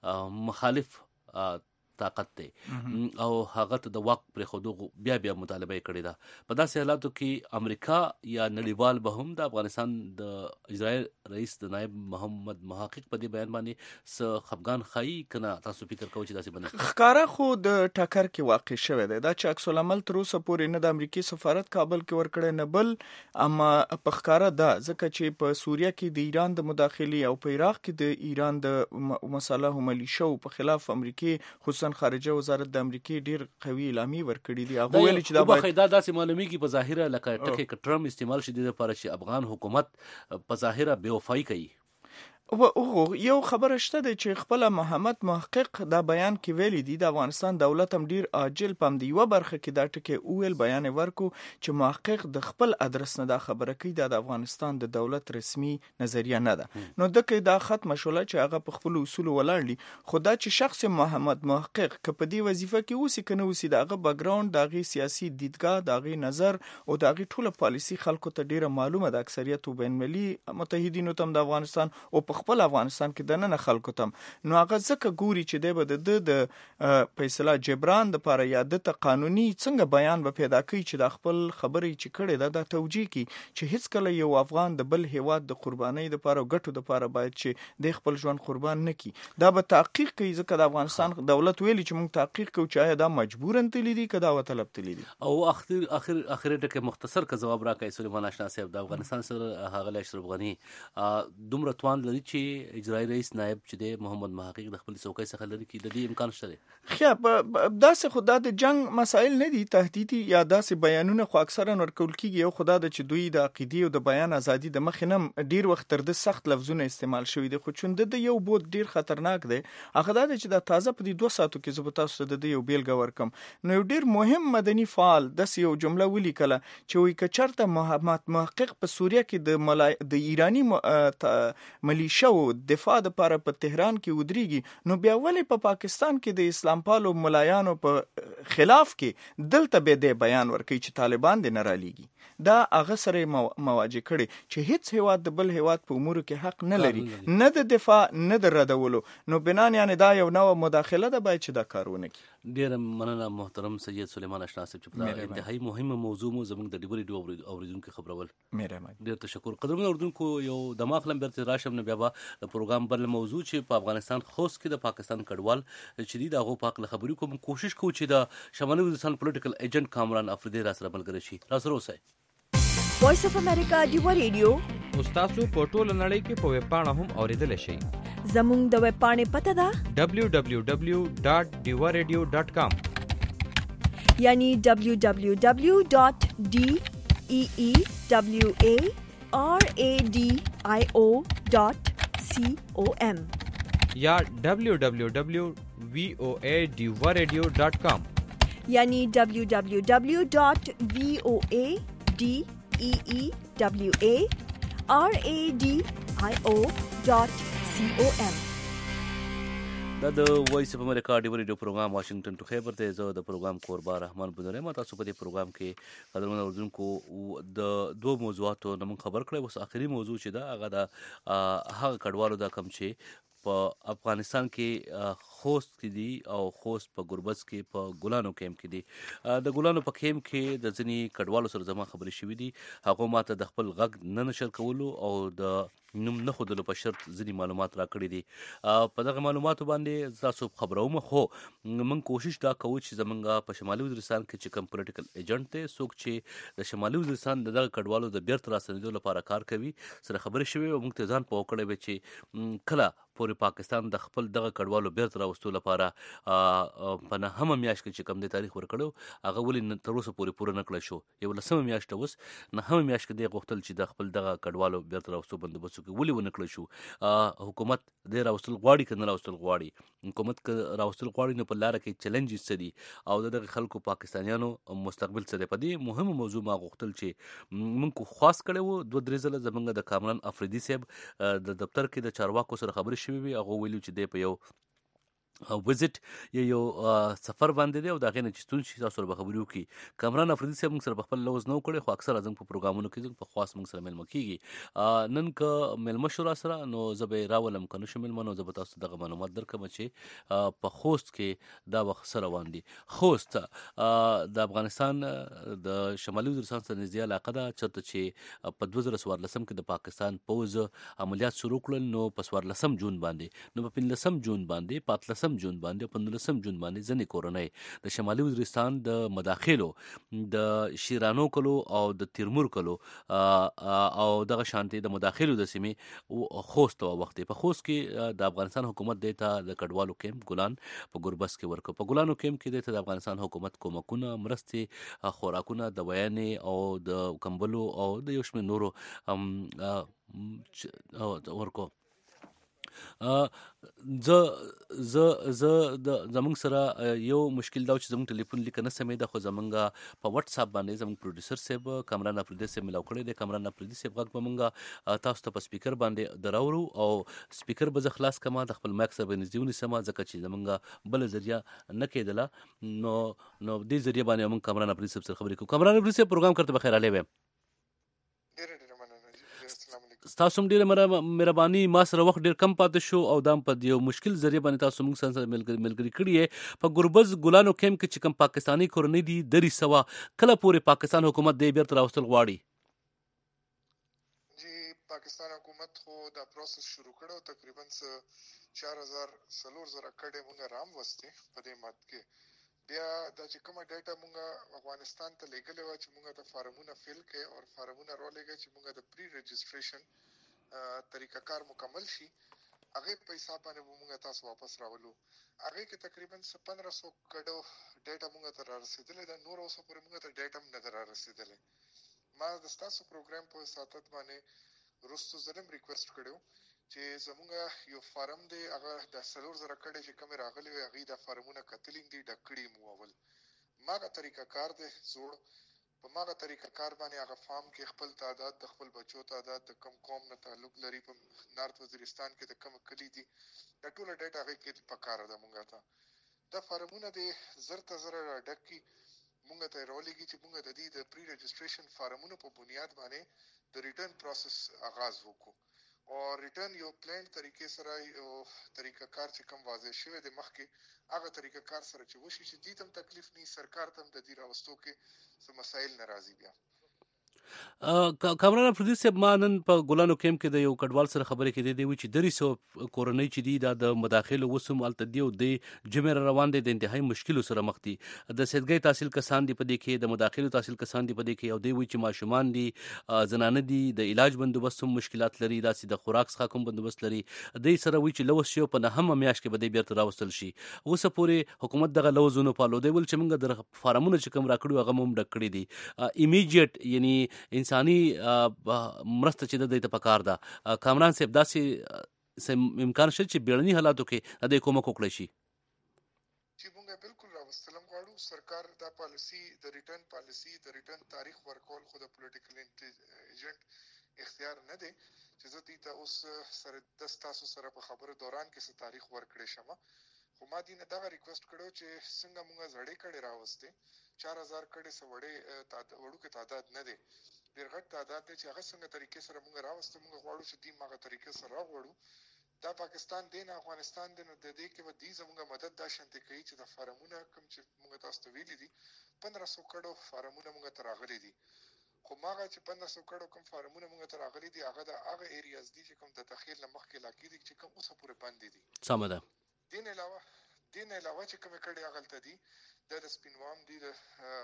مخالف طاقت دی او هغه ته د واک پرېښودو بیا مطالبه یې کړې ده. په داسې حالاتو کې امریکا یا نړیوال به هم د افغانستان د اجرایي رئیس د نایب محمد محقق په دې بیان باندې څه خفګان ښایي که نه؟ تاسو فکر کوئ چې داسې به نه ښکاره خو د ټکر کې واقع شوی دی دا چې عکس العمل تر اوسه پورې نه د امریکې سفارت کابل کې ورکړی نه بل اما په ښکاره ده، ځکه چې په سوریه کې د ایران د مداخلې او په عراق کې د ایران د مسلحو ملیشو په خلاف امریکې خصوصا خارجه وزارت د امریکې ډیر قوي اعلامیې ورکړي دي. هغه ویلي چې دا باید دا داسې معلومیږي په ظاهره لکه ټکي کټرم استعمال شي د لپاره چې افغان حکومت په ظاهره بې وفایي کوي. یو خبره شته دی چې خپل محمد محقق دا بیان کې ویلي دي د افغانستان دولت هم ډیر عاجل پم دی یو برخه کې دا ټکی اویل بیان ورکو چې محقق د خپل ادرس نه دا خبره کوي د افغانستان د دولت رسمي نظریه نه ده. نو دغه دا ختم شوله چې هغه په خپل اصول ولاړلی، خدا چې شخص محمد محقق ک په دې وظیفه کې اوسې کنه اوسې دغه بیک ګراوند دغه سیاسي دیدګاه دغه نظر او دغه ټوله پالیسی خلکو ته ډیره معلومه ده. اکثریت بین المللي متحدینو تم د افغانستان او په خپل افغانستان کې د نن خلکو تم نو هغه ځکه ګوري چې دی به د فیصله جبران د لپاره یا د قانوني څنګه بیان به پیدا کوي چې د خپل خبرې چې کړي دا توجیه کی چې هیڅ کله یو افغان د بل هیواد د قربانۍ لپاره او ګټو لپاره باید چې د خپل ژوند قربان نه کی. دا به تحقیق کوي ځکه د افغانستان دولت ویلي چې موږ تحقیق کوو چې آیا دا مجبورن تللی دي که دا وطلب تللی دي. او اخر ټکي مختصر که جواب راکړي سلیمان آشنا صاحب د افغانستان سره هغه اشرف غنی دومره توان لري چې اجرایی رئیس نائب چې دی محمد محقق د خپل څوکۍ څخه لري کې د دې امکان شته. خیا داسې خدا د جنگ مسائل نه دي تهدیدي یا داسې بیانونه خو اکثرا ورکول کیږي. یو خدا د چې دوی د عقیدې او د بیان ازادي د مخې نه ډیر وخت تر د سخت لفظونه استعمال شوي دي خو چون د یو بود ډیر خطرناک دی هغه دا چې د تازه په دې 2 ساعتو کې زه به تاسو ته د یو بیلګه ورکم. نو یو ډیر مهم مدني فعال داسې یو جمله ولیکله چې وایي که چېرته محقق په سوریه کې د ایرانی ملیشو دفاع دپاره په تهران کې ودرېږي نو بیا ولې په پاکستان کې د اسلام پالو ملایانو په خلاف کې دلته به د بیان ورکوي چې طالبان دې نه رالیږي. دا هغه سره مواجه کړي چې هیڅ هیواد د بل هیواد په امورو کې حق نه لري نه د دفاع نه د ردولو. نو بنان یعنی دا یو نوع مداخله ده باید چې دا کارونه کوي. ډیر مننه محترم سید سلیمان آشنا صاحب چې په انتهایی مهمه موضوع مو زموږ د ډیوري اوریدونکو خبرول. ډیر تشکر. قدرمن اوریدونکو یو دماغ لم برته راشم نه بیا به د پروګرام بل موضوع چې په افغانستان خوست کې د پاکستان کډوال چې دا غو پاک خبرې کوم کوشش کوو چې د شمالي وزیرستان پولیټیکل ایجنټ کامران افریدی را سره ملګری شي. را سره اوسئ. وایس اف امریکا ډیو ریډیو تاسو په ټوله نړۍ کې په ویب پاڼه هم اوریدل شئ. زموږ د ویب پاڼې پته ده www.diwaradio.com یعنی www.deewaradio.com یا www.voadiwaradio.com یعنی www.voadiwaradio.com. دا د وایس اف امریکا ډیو ریډیو پروګرام واشنگټن ټو خیبر ته زه د پروګرام کوربا رحمان بنوره ما تاسو په دې پروګرام کې قدرمن اوریدونکو د 2 موضوعاتو نوم خبر کړی. اوس اخري موضوع چې دا هغه د هغه کډوالو دا کم چې په افغانستان کې خوست کې دي او خوست په ګربز کې په ګلانو کیمپ کې دي. د ګلانو په کیمپ کې د ځینی کډوالو سره زما خبرې شوې دي. هغه ماته د خپل غږ نه نشر کولو او د نوم نه خودلو په شرط ځینی معلومات را کړی دي. په دغه معلوماتو باندې تاسو خبروم خو موږ کوشش دا کوو چې زمونږ په شمالي وزیرستان کې چې کوم پولیټیکل ایجنټ دی څوک چې د شمالي وزیرستان دغه کډوالو د بیرته راستنېدو لپاره کار کوي سره خبرې شوې او موږ ته ځان په وکړې چې کله پورې پاکستان د خپل دغه کډوالو بیرته راوستو لپاره په نهمه میاشت کې چې کوم د تاریخ ورکړو هغه ولې تر اوسه پوره نه کړی شو. یو لسمه میاشت اوس نهمه میاشت کې د غوښتل چې د خپل دغه کډوالو بیرته راوستو بندوبست وکړي ولې ونه کړی شو. حکومت د راوستل غواړي که نه راوستل غواړي. حکومت که راوستل غواړي نو په لاره کې چیلنجز څه دي او دغه خلکو پاکستانیانو مستقبل څه دی. په دې مهمه موضوع ما غوښتل چې موږ خاص کړی وو 2-3 ځله زمونږ د کامران افریدي صاحب د دفتر کې د چارواکو سره خبرې شوې وي. هغه ویلو چې دی په یو وزټ یو سفر باندې دی او دا غینه چې ستون شي تاسو سره خبرې وکړي. کامران افریدي صاحب موږ سره خپل لوز نو کړي خو اکثر ازم په پروګرامونو کې په خاص موږ سره ملمه کیږي. نن که ملمه شورا سره نو زبې راولم کنه شو ملمه نو زب تاسو دغه معلومات درکم چې په خوست کې دا وخت سره روان دي. خوست د افغانستان د شمالي وزیرستان سره نږدې علاقه ده چې په 2014 کې د پاکستان پوز عملیات شروع کړل نو په 14 جون باندې نو په 15 جون باندې 15 جون باندې 15 جون باندې ځنې کورنۍ د شمالي وزیرستان د مداخلو د شیرانو کلو او د تیرمور کلو او دغه شانتي د مداخلو د سیمې خوست او وخت په خوست کې د افغانستان حکومت دیتا د کډوالو کیمپ ګلان په ګربز کې ورکو. په ګلانو کیمپ کې دیتا د افغانستان حکومت کومکونه مرستې خوراکونه دوايانې او د کمبلو او د یو شمېر نورو ورکو. زمونږ سره یو مشکل دا چې زمونږ ټلیفون لیک نه سمې ده خو زمونږ په واتس اپ باندې زمونږ پروډوسر صاحب کامران افریدي صاحب ملاو کړی دی. کامران افریدي صاحب غږ به مونږ تاسو ته په سپیکر باندې دراوړو او سپیکر به زه خلاص کما د خپل مایک سره به نږدې ونیسم ځکه چې زمونږ بل ذریعہ نه کېدله نو دې ذریعہ باندې مونږ کامران افریدي صاحب سره خبرې کوو. کامران افریدي صاحب پروګرام کرتے بخیر علی تاسو هم ډیره مهرباني ما سره وخت ډیر کم پاتې شو او دا په یو مشکل ذریعہ باندې تاسو موږ سره ملګری کړی په ګربز ګلانو کیمپ کې چې کوم پاکستانی کورنۍ دي درې سوا کله پورې پاکستان حکومت دې بیرته راوستل غواړي؟ جی پاکستان حکومت خو دا پروسس شروع کړو تقریبا 4000 کډه موږ رام وسته په دې مات کې بیا د چې کومه ډیټا موږ افغانستان ته لګلې و چې موږ د فارمونه فیل کې او فارمونه رولېږي چې موږ د پری رجسټریشن طریقہ کار مکمل شي هغه پیسې باندې موږ تاسو واپس راولو هغه کې تقریبا 1500 کډو ډیټا موږ ته رسیدلې ده نور اوسه پورې موږ ته ډیټا نه رسیدلې ما د تاسو پروګرام په ساتت باندې رستو زلم ریکوست کړو چې زموږ یو فارم دی هغه د 4000 کډه چې کوم راغلي وي هغه د فارمونه کتلینګ دی ډکړی مو اول ماغه طریقہ کار دی زوړ په ماغه طریقہ کار باندې هغه فارم کې خپل تعداد د خپل بچو تعداد د کم قوم نه تعلق لري په نارت وزیرستان کې د کم کلی دي د ټوله ډیټا هغه کې پکاره ده مونږه ته د فارمونه د زرته زره ډکی مونږ ته رولېږي چې مونږ د دې د پری رجسټریشن فارمونو په بنیاد باندې د ریټرن پروسس آغاز وکړو او ریټرن یو پلان طریقې سره یو طریقہ کار چې کوم واضح شوی د مخ کې هغه طریقہ کار سره چې وشي چې دې تم تکلیف نه سرکار تم د دې راوستو کې څه مسایل ناراضي بیا کامران افریدي صاحب ما نن په ګلانو کیمپ کې د یو کډوال سره خبرې کېدې دی چې 300 کورنۍ چې دی د مداخله وسوم الته دی او د جمعه روان دي د انتهایی مشکل سره مخ دي د سیدګي تحصیل کسان دی په دې کې د مداخله تحصیل کسان دی په دې کې او دی چې ماشومان دي زنانه دي د علاج بندوبست مشکلات لري داسې د خوراک څخه کوم بندوبست لري د سره وی چې لوس شو په نه هم میاش کې بده بیرته راوستل شي اوس پورې حکومت دغه لوزونو پالو دی ول چې موږ د فارمونو چې کوم راکړو هغه هم ډکړي دي ایمیډیټ یعنی انساني مرسته چې د دې ته پکار ده کامران صاحب داسې امکان شته چې بیړني حالاتو کې د کومک وکړي شي چې موږ بالکل راوستلم غواړو سرکار دا پالیسی د ریټرن پالیسی د ریټرن تاریخ ورکول خو د پولیټیکل ایجنټ اختیار نه دی چې زه دې ته اوس سره د تاسو سره په خبرو دوران کې څه تاریخ ورکړې شم خو ما دې نه دا ریکوست کړو چې څنګه موږ زړې کړي راوستي 4000 کړي سوړې وړو کې تعداد نه دی ډېر غټ تعداد دی چې هغه څنګه طریقې سره موږ راوستو موږ غواړو چې دې ماغه طریقې سره راوړو دا پاکستان دی نه افغانستان دی نو د دې کې ودی زموږ مدد دا شانتي کوي چې د فارمونه کوم چې موږ تاسو ته ویلي دي 1500 کډو فارمونه موږ ته راغلي دي خو ماغه چې 1500 کډو کوم فارمونه موږ ته راغلي دي هغه د هغه ایریاز دي چې کوم د تخیل مخ کې علاقې دي چې کوم اوسه پورې باندې دي سم ده دین علاوه چې کوم کډي غلطه دي د سپینوام دي د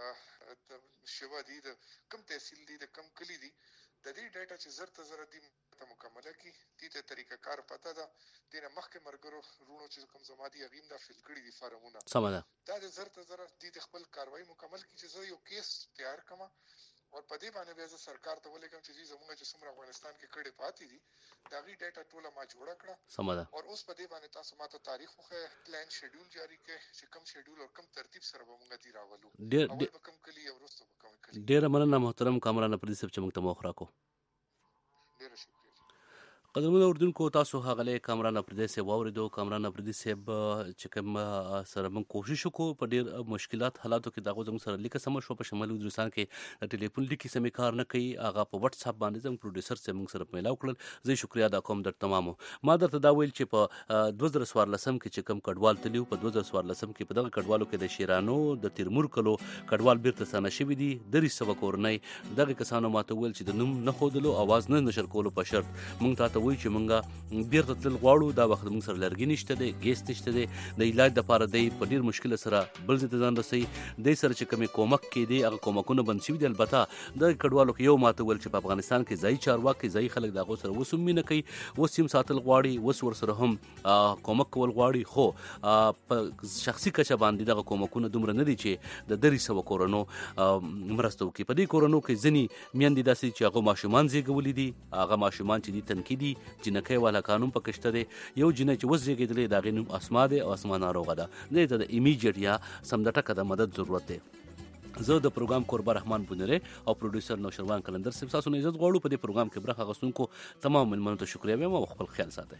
شوا دي د کم تحصیل دي د کم کلی دي د دې ډیټا چې زرته زره دي ته مکمله کی دې ته طریقہ کار پته ده دینه مخکې مرګرو رونو چې کوم زمادي غیم دا فل کړی دي فارمونه سم ده دا د زرته زره دې خپل کاروایی مکمل کی چې زه یو کیس تیار کما او په دې باندې به سرکار ته ولیکم چې زموږ چې څومره افغانستان کې کړي پاتې دي دا غي ډیټا ټوله ما جوړه کړه سم ده او اوس په دې باندې تاسو ماته تاریخ خو پلان شیډول جاری کړئ چې کوم شیډول او کوم ترتیب سره به موږ دی راولو اول به کوم کلی او وروسته به کوم کلی ډیر مننه محترم کامران افریدي صاحب چې موږ ته موخ راکو ډیر شکریہ قدرمن اردوونکو تاسو هغه کامران افریدي صاحب واوریدو کامران افریدي صاحب چې کوم سره موږ کوشش وکړو په ډیر مشکلات حالاتو کې دغه زموږ سره لیکه سم شو په شمالي وزیرستان کې د ټلیفون لیکي سمې کار نه کوي هغه په واتس اپ باندې زموږ پروډوسر سره موږ سره میلاو کړل زه شکریا ادا کوم در تمامو ما درته دا ویل چې په 2014 کې چې کوم کډوال تلیو په 2014 کې په دغه کډوالو کې د شیرانو د تیرمور کلو کډوال بیرته سانه شوی دي 300 کورنۍ دغه کسانو ماته ویل چې د نوم نه خودلو आवाज نه نشر کولو په شرط موږ ته وایي چې موږ بیرته تل غواړو دا وخت موږ سره لرګي نشته دی ګیس نشته دی د علاج لپاره دی په ډیر مشکل سره بل ځای ته ځان رسي دی سره چې کومې کومک کې دی هغه کومکونه بند شوي دي البته د کډوالو کې یو ماته ویل چې په افغانستان کې ځای چارواکي ځای خلک دغه سره وسوم نه کوي وسیم ساتل غواړي وس ور سره هم کومک کول غواړي خو په شخصي کچه باندې دغه کومکونه دومره نه دي چې د 300 کورونو مرستو کې په دې کورونو کې ځنی میندې داسې چې هغه ماشومان زیږولې دي هغه ماشومان چې دي تنکیدي جنکۍ والا قانون پکشته دی یو جنې چې وزېږېدلې د هغې نوم اسما دی او اسما ناروغه ده دې ته د ایمیډیټ یا سمدټکه د مدد ضرورت دی زه د پروګرام قربا رحمان بونره او پروډوسر نوشروان کلندر صاحب تاسو نه عزت غواړو په دې پروګرام کې برخه اخیستونکو تمام ملمنو ته شکریا وایم او خپل خیال ساتئ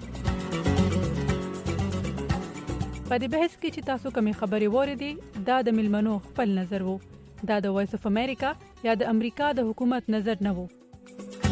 په دې بحث کې چې تاسو کومې خبرې واورېدې دا د ملمنو خپل نظر وو دا د وایس اف امریکا یا د امریکا د حکومت نظر نه وو